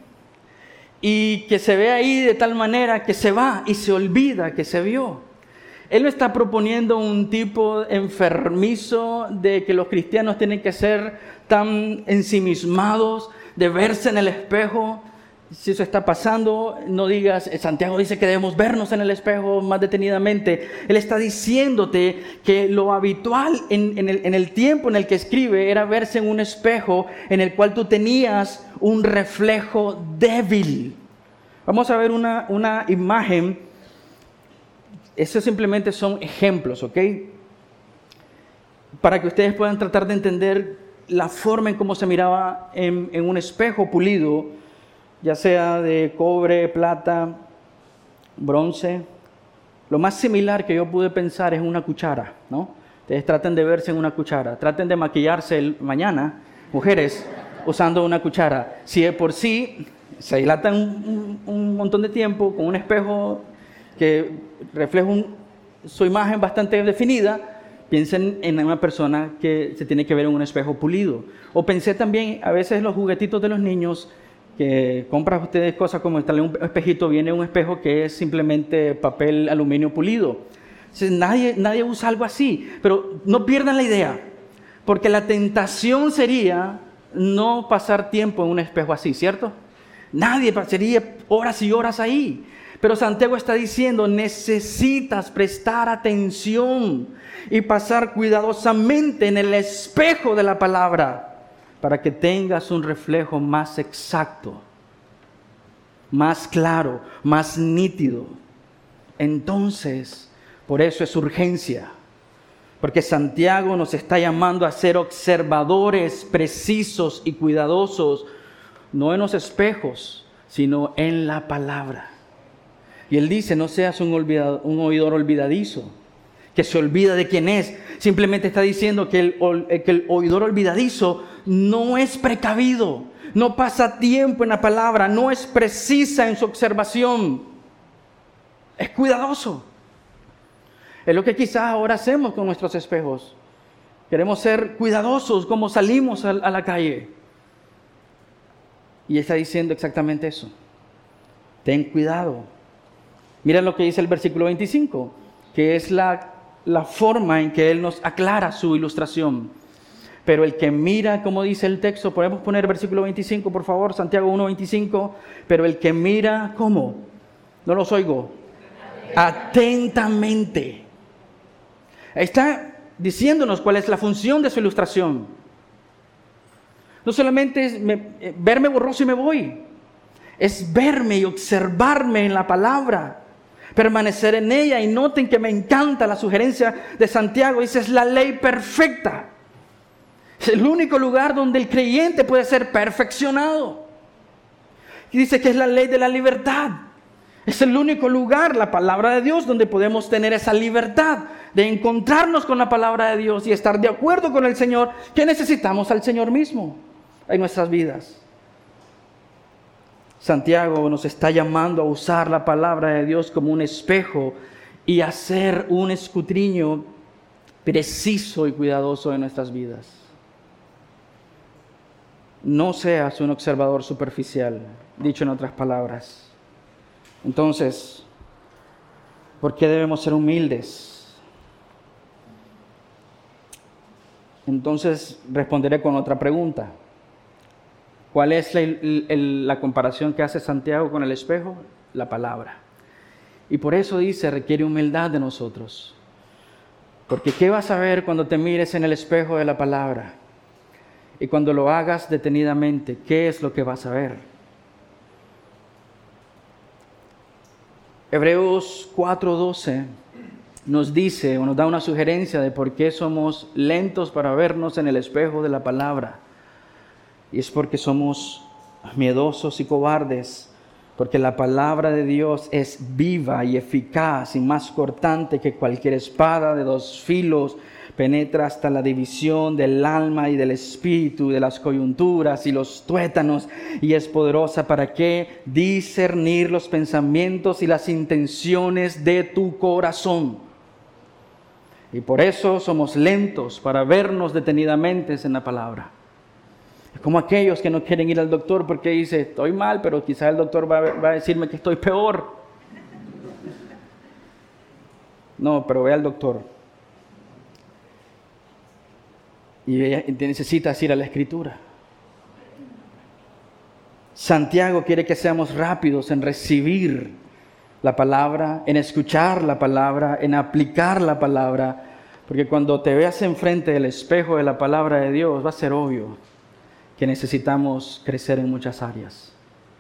Y que se ve ahí de tal manera que se va y se olvida que se vio. Él no está proponiendo un tipo enfermizo de que los cristianos tienen que ser tan ensimismados, de verse en el espejo. Si eso está pasando, no digas, Santiago dice que debemos vernos en el espejo más detenidamente. Él está diciéndote que lo habitual en, en, el, en el tiempo en el que escribe era verse en un espejo en el cual tú tenías un reflejo débil. Vamos a ver una, una imagen. Estos simplemente son ejemplos, ¿ok? Para que ustedes puedan tratar de entender la forma en cómo se miraba en, en un espejo pulido, ya sea de cobre, plata, bronce. Lo más similar que yo pude pensar es una cuchara, ¿no? Ustedes traten de verse en una cuchara, traten de maquillarse el, mañana, mujeres, usando una cuchara. Si de por sí se dilatan un, un, un montón de tiempo con un espejo que refleja un, su imagen bastante definida, piensen en una persona que se tiene que ver en un espejo pulido. O pensé también, a veces los juguetitos de los niños, que compran ustedes cosas como instalar un espejito, viene un espejo que es simplemente papel aluminio pulido. Entonces, nadie, nadie usa algo así, pero no pierdan la idea, porque la tentación sería no pasar tiempo en un espejo así, ¿cierto? Nadie pasaría horas y horas ahí. Pero Santiago está diciendo, necesitas prestar atención y pasar cuidadosamente en el espejo de la palabra, para que tengas un reflejo más exacto, más claro, más nítido. Entonces, por eso es urgencia, porque Santiago nos está llamando a ser observadores precisos y cuidadosos, no en los espejos, sino en la palabra. Y él dice, no seas un, olvidado, un oidor olvidadizo, que se olvida de quién es. Simplemente está diciendo que el, que el oidor olvidadizo no es precavido, no pasa tiempo en la palabra, no es precisa en su observación, es cuidadoso. Es lo que quizás ahora hacemos con nuestros espejos. Queremos ser cuidadosos como salimos a, a la calle. Y está diciendo exactamente eso. Ten cuidado. Miren lo que dice el versículo veinticinco, que es la, la forma en que él nos aclara su ilustración. Pero el que mira, como dice el texto, podemos poner versículo veinticinco, por favor, Santiago uno veinticinco. Pero el que mira, ¿cómo? No los oigo. Atentamente. Está diciéndonos cuál es la función de su ilustración. No solamente es me, eh, verme borroso y me voy. Es verme y observarme en la palabra. Permanecer en ella. Y noten que me encanta la sugerencia de Santiago. Dice, es la ley perfecta. Es el único lugar donde el creyente puede ser perfeccionado. Y dice que es la ley de la libertad. Es el único lugar, la palabra de Dios, donde podemos tener esa libertad de encontrarnos con la palabra de Dios y estar de acuerdo con el Señor, que necesitamos al Señor mismo en nuestras vidas. Santiago nos está llamando a usar la palabra de Dios como un espejo y hacer un escudriño preciso y cuidadoso de nuestras vidas. No seas un observador superficial, dicho en otras palabras. Entonces, ¿por qué debemos ser humildes? Entonces responderé con otra pregunta. ¿Cuál es la, el, la comparación que hace Santiago con el espejo? La palabra. Y por eso dice, requiere humildad de nosotros. Porque ¿qué vas a ver cuando te mires en el espejo de la palabra? Y cuando lo hagas detenidamente, ¿qué es lo que vas a ver? Hebreos cuatro doce nos dice o nos da una sugerencia de por qué somos lentos para vernos en el espejo de la palabra. Y es porque somos miedosos y cobardes, porque la palabra de Dios es viva y eficaz y más cortante que cualquier espada de dos filos, penetra hasta la división del alma y del espíritu, de las coyunturas y los tuétanos, y es poderosa para ¿qué? Discernir los pensamientos y las intenciones de tu corazón. Y por eso somos lentos para vernos detenidamente en la palabra. Es como aquellos que no quieren ir al doctor porque dice, estoy mal, pero quizás el doctor va a, va a decirme que estoy peor. No, pero ve al doctor. Y necesitas ir a la Escritura. Santiago quiere que seamos rápidos en recibir la palabra, en escuchar la palabra, en aplicar la palabra, porque cuando te veas enfrente del espejo de la palabra de Dios, va a ser obvio que necesitamos crecer en muchas áreas.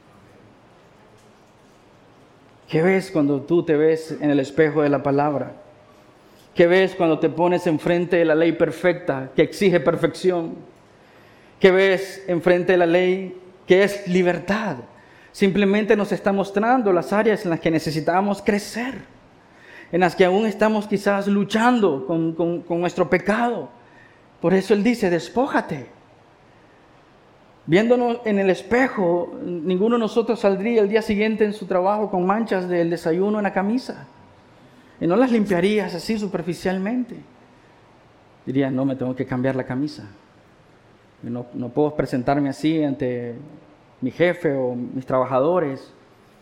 ¿Qué ves cuando tú te ves en el espejo de la palabra? ¿Qué ves cuando te pones enfrente de la ley perfecta que exige perfección? ¿Qué ves enfrente de la ley que es libertad? Simplemente nos está mostrando las áreas en las que necesitamos crecer, en las que aún estamos quizás luchando con, con, con nuestro pecado. Por eso Él dice, despójate. Viéndonos en el espejo, ninguno de nosotros saldría el día siguiente en su trabajo con manchas del desayuno en la camisa. Y no las limpiarías así superficialmente. Dirías, no, me tengo que cambiar la camisa. No, no puedo presentarme así ante mi jefe o mis trabajadores.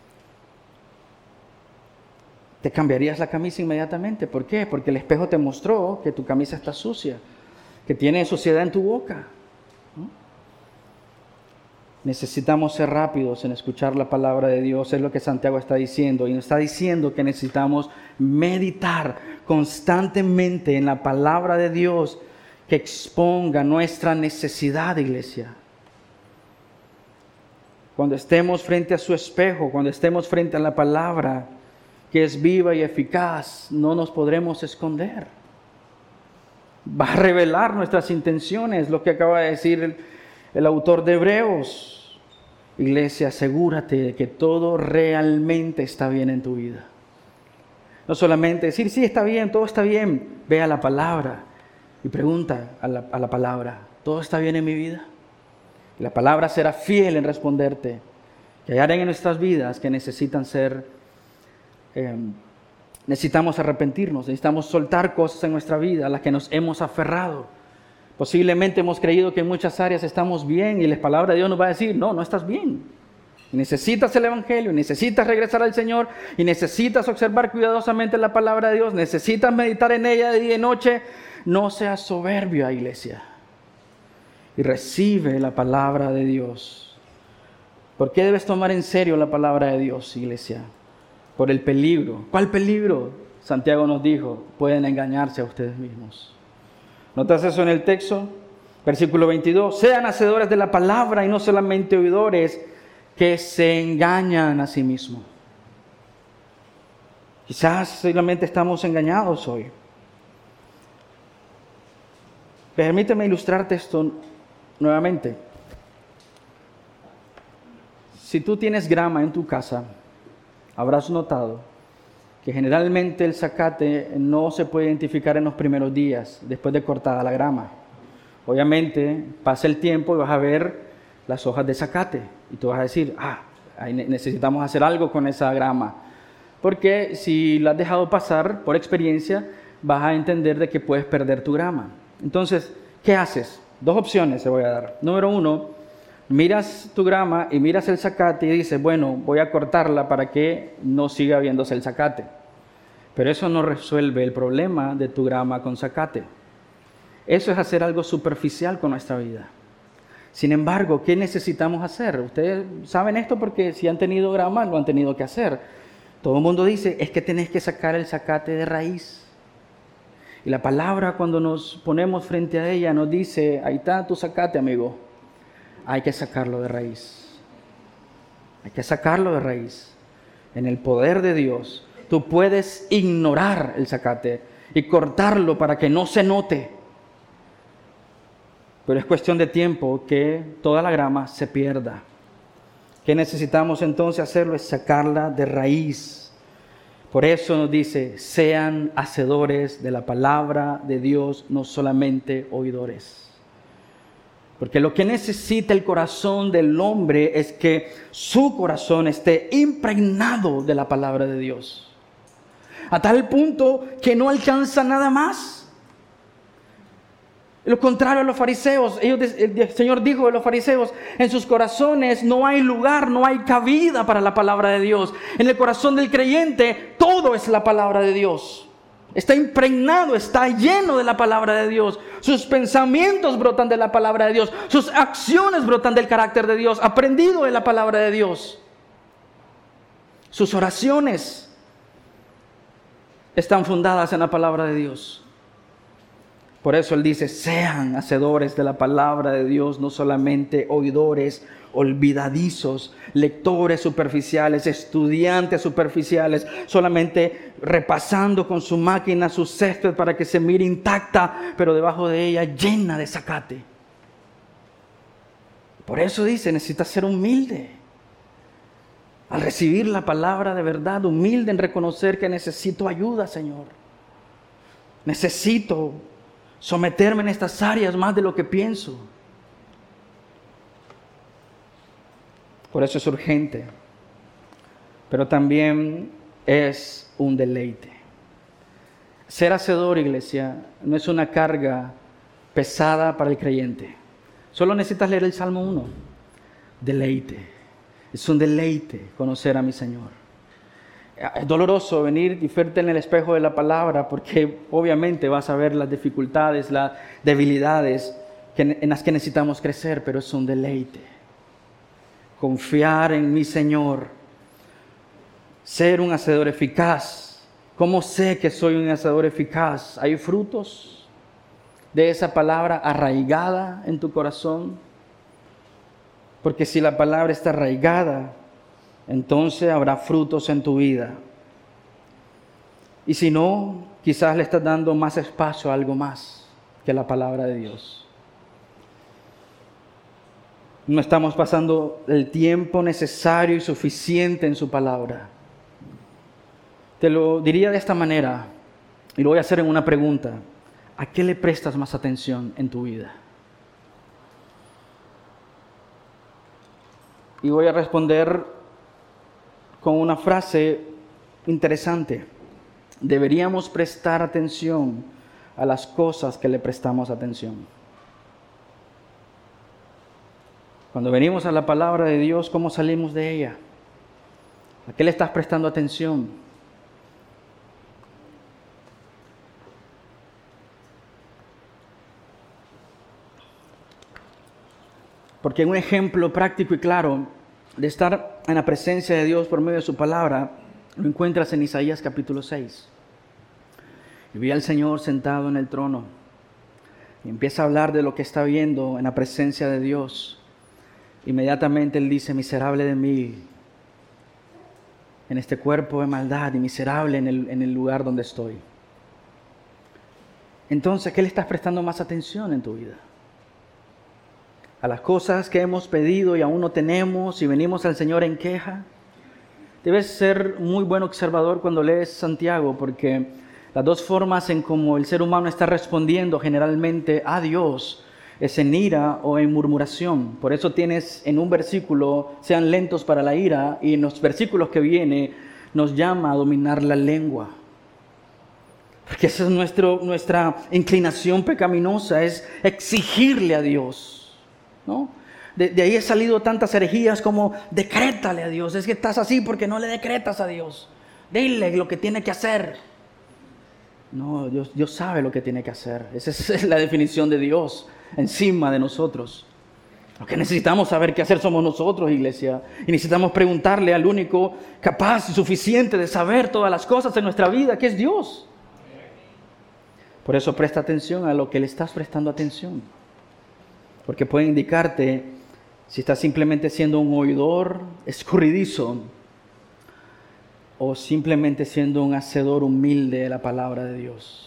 Te cambiarías la camisa inmediatamente. ¿Por qué? Porque el espejo te mostró que tu camisa está sucia, que tiene suciedad en tu boca. ¿No? Necesitamos ser rápidos en escuchar la palabra de Dios, es lo que Santiago está diciendo. Y nos está diciendo que necesitamos meditar constantemente en la palabra de Dios que exponga nuestra necesidad, iglesia. Cuando estemos frente a su espejo, cuando estemos frente a la palabra que es viva y eficaz, no nos podremos esconder. Va a revelar nuestras intenciones, lo que acaba de decir el, el autor de Hebreos. Iglesia, asegúrate de que todo realmente está bien en tu vida. No solamente decir, sí, está bien, todo está bien. Ve a la palabra y pregunta a la, a la palabra, ¿todo está bien en mi vida? Y la palabra será fiel en responderte. Que hay áreas en nuestras vidas que necesitan ser, eh, necesitamos arrepentirnos, necesitamos soltar cosas en nuestra vida a las que nos hemos aferrado. Posiblemente hemos creído que en muchas áreas estamos bien y la palabra de Dios nos va a decir, no, no estás bien. Necesitas el Evangelio, necesitas regresar al Señor y necesitas observar cuidadosamente la palabra de Dios, necesitas meditar en ella de día y noche. No seas soberbio, iglesia, y recibe la palabra de Dios. ¿Por qué debes tomar en serio la palabra de Dios, iglesia? Por el peligro. ¿Cuál peligro? Santiago nos dijo, pueden engañarse a ustedes mismos. ¿Notas eso en el texto? Versículo veintidós. Sean hacedores de la palabra y no solamente oidores que se engañan a sí mismos. Quizás solamente estamos engañados hoy. Permíteme ilustrarte esto nuevamente. Si tú tienes grama en tu casa, habrás notado que generalmente el zacate no se puede identificar en los primeros días, después de cortada la grama. Obviamente, pasa el tiempo y vas a ver las hojas de zacate. Y tú vas a decir, ah, ahí necesitamos hacer algo con esa grama. Porque si la has dejado pasar, por experiencia, vas a entender de que puedes perder tu grama. Entonces, ¿qué haces? Dos opciones te voy a dar. Número uno, miras tu grama y miras el zacate y dices, bueno, voy a cortarla para que no siga viéndose el zacate. Pero eso no resuelve el problema de tu grama con zacate. Eso es hacer algo superficial con nuestra vida. Sin embargo, ¿qué necesitamos hacer? Ustedes saben esto porque si han tenido grama, lo han tenido que hacer. Todo el mundo dice, es que tenés que sacar el zacate de raíz. Y la palabra, cuando nos ponemos frente a ella, nos dice, ahí está tu zacate, amigo. Hay que sacarlo de raíz. Hay que sacarlo de raíz. En el poder de Dios, tú puedes ignorar el zacate y cortarlo para que no se note. Pero es cuestión de tiempo que toda la grama se pierda. ¿Qué necesitamos entonces hacerlo? Es sacarla de raíz. Por eso nos dice, sean hacedores de la palabra de Dios, no solamente oidores. Porque lo que necesita el corazón del hombre es que su corazón esté impregnado de la palabra de Dios. A tal punto que no alcanza nada más. Lo contrario a los fariseos, ellos, el Señor dijo de los fariseos, en sus corazones no hay lugar, no hay cabida para la palabra de Dios. En el corazón del creyente todo es la palabra de Dios. Está impregnado, está lleno de la palabra de Dios. Sus pensamientos brotan de la palabra de Dios. Sus acciones brotan del carácter de Dios, aprendido de la palabra de Dios. Sus oraciones están fundadas en la palabra de Dios. Por eso Él dice, sean hacedores de la palabra de Dios, no solamente oidores, olvidadizos, lectores superficiales, estudiantes superficiales, solamente repasando con su máquina su césped para que se mire intacta, pero debajo de ella llena de zacate. Por eso dice, necesitas ser humilde. Al recibir la palabra de verdad, humilde en reconocer que necesito ayuda, Señor. Necesito someterme en estas áreas más de lo que pienso. Por eso es urgente. Pero también es un deleite. Ser hacedor, iglesia, no es una carga pesada para el creyente. Solo necesitas leer el Salmo uno. Deleite. Es un deleite conocer a mi Señor. Es doloroso venir y verte en el espejo de la palabra porque obviamente vas a ver las dificultades, las debilidades que, en las que necesitamos crecer, pero es un deleite. Confiar en mi Señor, ser un hacedor eficaz. ¿Cómo sé que soy un hacedor eficaz? ¿Hay frutos de esa palabra arraigada en tu corazón? Porque si la palabra está arraigada, entonces habrá frutos en tu vida. Y si no, quizás le estás dando más espacio a algo más que la palabra de Dios. No estamos pasando el tiempo necesario y suficiente en su palabra. Te lo diría de esta manera, y lo voy a hacer en una pregunta. ¿A qué le prestas más atención en tu vida? Y voy a responder con una frase interesante. Deberíamos prestar atención a las cosas que le prestamos atención. Cuando venimos a la palabra de Dios, ¿cómo salimos de ella? ¿A qué le estás prestando atención? Porque un ejemplo práctico y claro de estar en la presencia de Dios por medio de su palabra, lo encuentras en Isaías capítulo seis. Y vi al Señor sentado en el trono. Y empieza a hablar de lo que está viendo en la presencia de Dios. Inmediatamente Él dice, miserable de mí, en este cuerpo de maldad, y miserable en el, en el lugar donde estoy. Entonces, ¿qué le estás prestando más atención en tu vida? A las cosas que hemos pedido y aún no tenemos y venimos al Señor en queja. Debes ser muy buen observador cuando lees Santiago, porque las dos formas en cómo el ser humano está respondiendo generalmente a Dios es en ira o en murmuración. Por eso tienes en un versículo, sean lentos para la ira, y en los versículos que viene nos llama a dominar la lengua. Porque esa es nuestro, nuestra inclinación pecaminosa, es exigirle a Dios, ¿no? De, de ahí han salido tantas herejías como decrétale a Dios. Es que estás así porque no le decretas a Dios. Dile lo que tiene que hacer. No, Dios, Dios sabe lo que tiene que hacer. Esa es la definición de Dios encima de nosotros. Lo que necesitamos saber qué hacer somos nosotros, iglesia. Y necesitamos preguntarle al único capaz y suficiente de saber todas las cosas en nuestra vida, que es Dios. Por eso presta atención a lo que le estás prestando atención. Porque puede indicarte si estás simplemente siendo un oidor escurridizo o simplemente siendo un hacedor humilde de la palabra de Dios.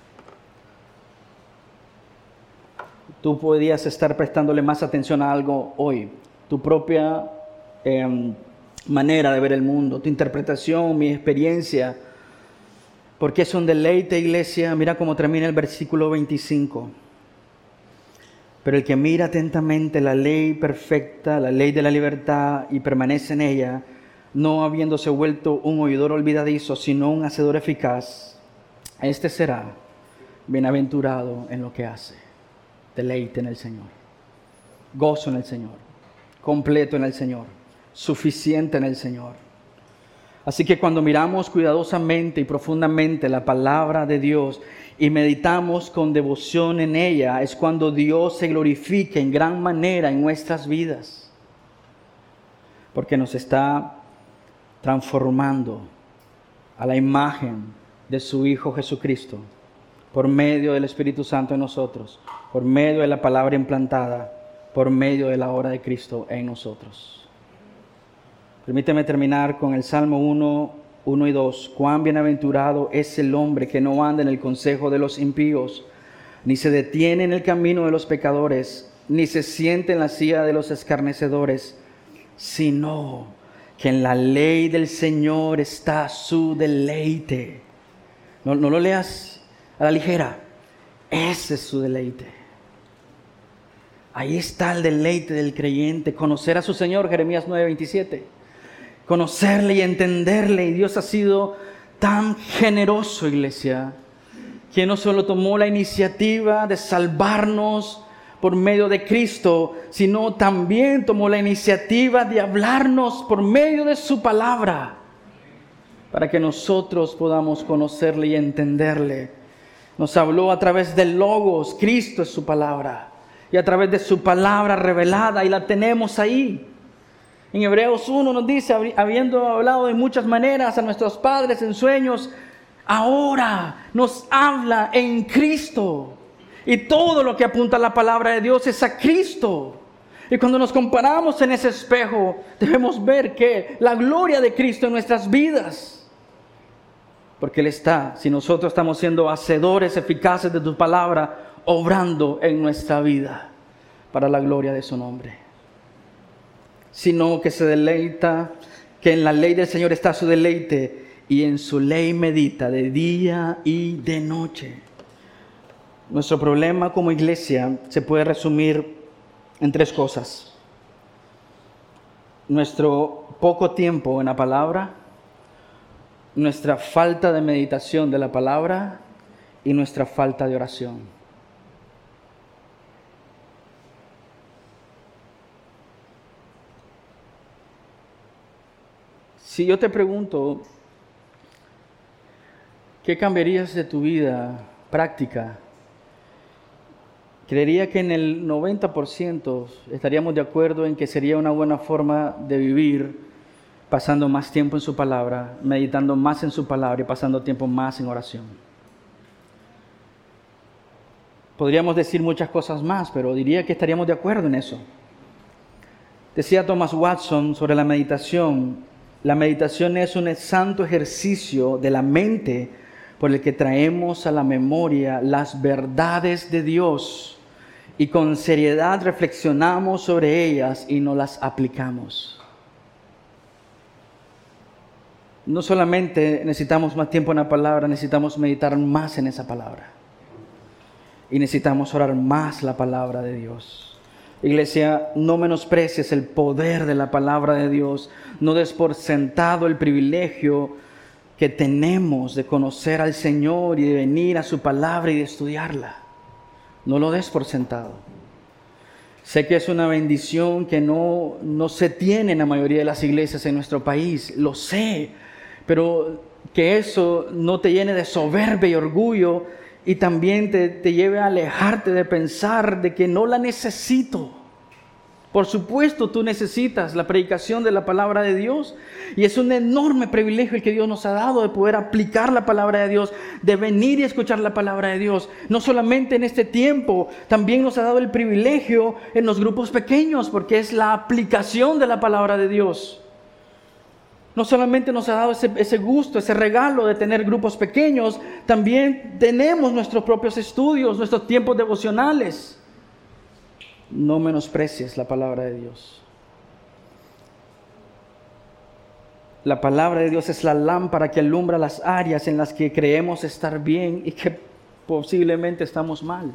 Tú podrías estar prestándole más atención a algo hoy, tu propia eh, manera de ver el mundo, tu interpretación, mi experiencia, porque es un deleite, iglesia. Mira cómo termina el versículo veinticinco. Pero el que mira atentamente la ley perfecta, la ley de la libertad, y permanece en ella, no habiéndose vuelto un oidor olvidadizo, sino un hacedor eficaz, este será bienaventurado en lo que hace. Deleite en el Señor, gozo en el Señor, completo en el Señor, suficiente en el Señor. Así que cuando miramos cuidadosamente y profundamente la palabra de Dios y meditamos con devoción en ella, es cuando Dios se glorifica en gran manera en nuestras vidas, porque nos está transformando a la imagen de su Hijo Jesucristo por medio del Espíritu Santo en nosotros, por medio de la palabra implantada, por medio de la obra de Cristo en nosotros. Permíteme terminar con el Salmo uno, uno y dos. Cuán bienaventurado es el hombre que no anda en el consejo de los impíos, ni se detiene en el camino de los pecadores, ni se siente en la silla de los escarnecedores, sino que en la ley del Señor está su deleite. No, no lo leas a la ligera. Ese es su deleite. Ahí está el deleite del creyente, conocer a su Señor, Jeremías nueve veintisiete. Conocerle y entenderle. Y Dios ha sido tan generoso, iglesia, que no solo tomó la iniciativa de salvarnos por medio de Cristo, sino también tomó la iniciativa de hablarnos por medio de su palabra, para que nosotros podamos conocerle y entenderle. Nos habló a través del Logos, Cristo es su palabra, y a través de su palabra revelada, y la tenemos ahí. En Hebreos uno nos dice, habiendo hablado de muchas maneras a nuestros padres en sueños, ahora nos habla en Cristo. Y todo lo que apunta a la palabra de Dios es a Cristo. Y cuando nos comparamos en ese espejo, debemos ver que la gloria de Cristo en nuestras vidas. Porque Él está, si nosotros estamos siendo hacedores eficaces de tu palabra, obrando en nuestra vida para la gloria de su nombre. Sino que se deleita, que en la ley del Señor está su deleite, y en su ley medita de día y de noche. Nuestro problema como iglesia se puede resumir en tres cosas: nuestro poco tiempo en la palabra, nuestra falta de meditación de la palabra y nuestra falta de oración. Si yo te pregunto, ¿qué cambiarías de tu vida práctica? Creería que en el noventa por ciento estaríamos de acuerdo en que sería una buena forma de vivir, pasando más tiempo en su palabra, meditando más en su palabra y pasando tiempo más en oración. Podríamos decir muchas cosas más, pero diría que estaríamos de acuerdo en eso. Decía Thomas Watson sobre la meditación: la meditación es un santo ejercicio de la mente por el que traemos a la memoria las verdades de Dios y con seriedad reflexionamos sobre ellas y nos las aplicamos. No solamente necesitamos más tiempo en la palabra, necesitamos meditar más en esa palabra. Y necesitamos orar más la palabra de Dios. Iglesia, no menosprecies el poder de la palabra de Dios. No des por sentado el privilegio que tenemos de conocer al Señor y de venir a su palabra y de estudiarla. No lo des por sentado. Sé que es una bendición que no, no se tiene en la mayoría de las iglesias en nuestro país, lo sé, pero que eso no te llene de soberbia y orgullo y también te, te lleve a alejarte de pensar de que no la necesito. Por supuesto, tú necesitas la predicación de la palabra de Dios y es un enorme privilegio el que Dios nos ha dado de poder aplicar la palabra de Dios, de venir y escuchar la palabra de Dios. No solamente en este tiempo, también nos ha dado el privilegio en los grupos pequeños porque es la aplicación de la palabra de Dios. No solamente nos ha dado ese, ese gusto, ese regalo de tener grupos pequeños, también tenemos nuestros propios estudios, nuestros tiempos devocionales. No menosprecies la palabra de Dios. La palabra de Dios es la lámpara que alumbra las áreas en las que creemos estar bien y que posiblemente estamos mal.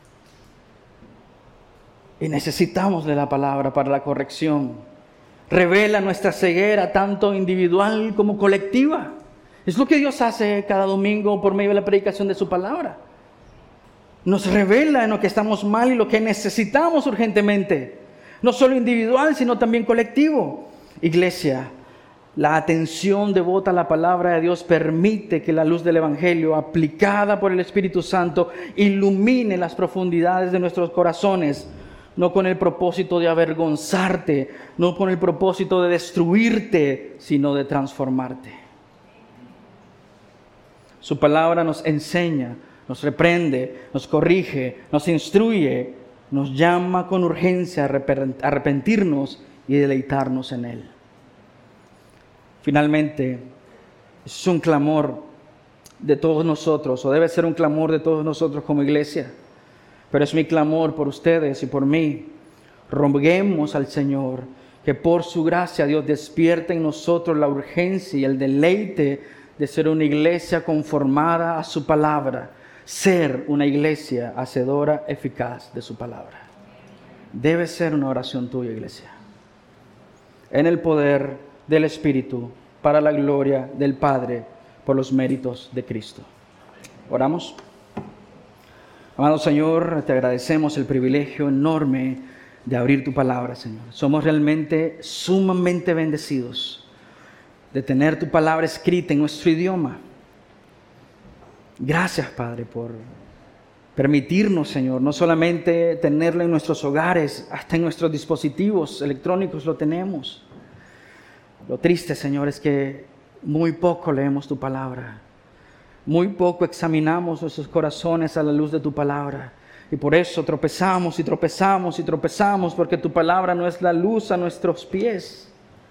Y necesitamos de la palabra para la corrección. Revela nuestra ceguera tanto individual como colectiva. Es lo que Dios hace cada domingo por medio de la predicación de su palabra. Nos revela en lo que estamos mal y lo que necesitamos urgentemente. No solo individual, sino también colectivo. Iglesia, la atención devota a la palabra de Dios permite que la luz del Evangelio, aplicada por el Espíritu Santo, ilumine las profundidades de nuestros corazones, no con el propósito de avergonzarte, no con el propósito de destruirte, sino de transformarte. Su palabra nos enseña, nos reprende, nos corrige, nos instruye, nos llama con urgencia a arrepentirnos y deleitarnos en Él. Finalmente, es un clamor de todos nosotros, o debe ser un clamor de todos nosotros como iglesia, pero es mi clamor por ustedes y por mí. Roguemos al Señor que por su gracia Dios despierte en nosotros la urgencia y el deleite de ser una iglesia conformada a su palabra, ser una iglesia hacedora eficaz de su palabra. Debe ser una oración tuya, iglesia, en el poder del Espíritu, para la gloria del Padre, por los méritos de Cristo. Oramos. Amado Señor, te agradecemos el privilegio enorme de abrir tu palabra, Señor. Somos realmente sumamente bendecidos de tener tu palabra escrita en nuestro idioma. Gracias, Padre, por permitirnos, Señor, no solamente tenerla en nuestros hogares, hasta en nuestros dispositivos electrónicos lo tenemos. Lo triste, Señor, es que muy poco leemos tu palabra. Muy poco examinamos nuestros corazones a la luz de tu palabra. Y por eso tropezamos y tropezamos y tropezamos, porque tu palabra no es la luz a nuestros pies.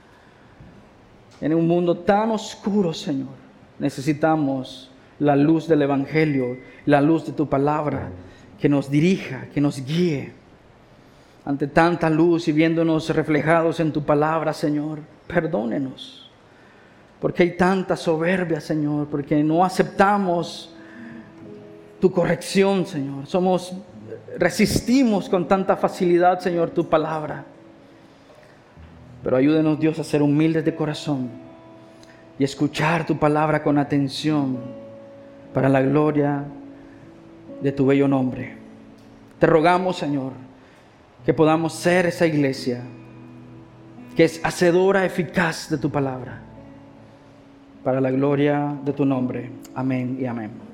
En un mundo tan oscuro, Señor, necesitamos la luz del Evangelio, la luz de tu palabra, que nos dirija, que nos guíe. Ante tanta luz y viéndonos reflejados en tu palabra, Señor, perdónenos. Porque hay tanta soberbia, Señor, porque no aceptamos tu corrección, Señor. Somos, resistimos con tanta facilidad, Señor, tu palabra. Pero ayúdenos, Dios, a ser humildes de corazón y escuchar tu palabra con atención para la gloria de tu bello nombre. Te rogamos, Señor, que podamos ser esa iglesia que es hacedora eficaz de tu palabra, para la gloria de tu nombre. Amén y amén.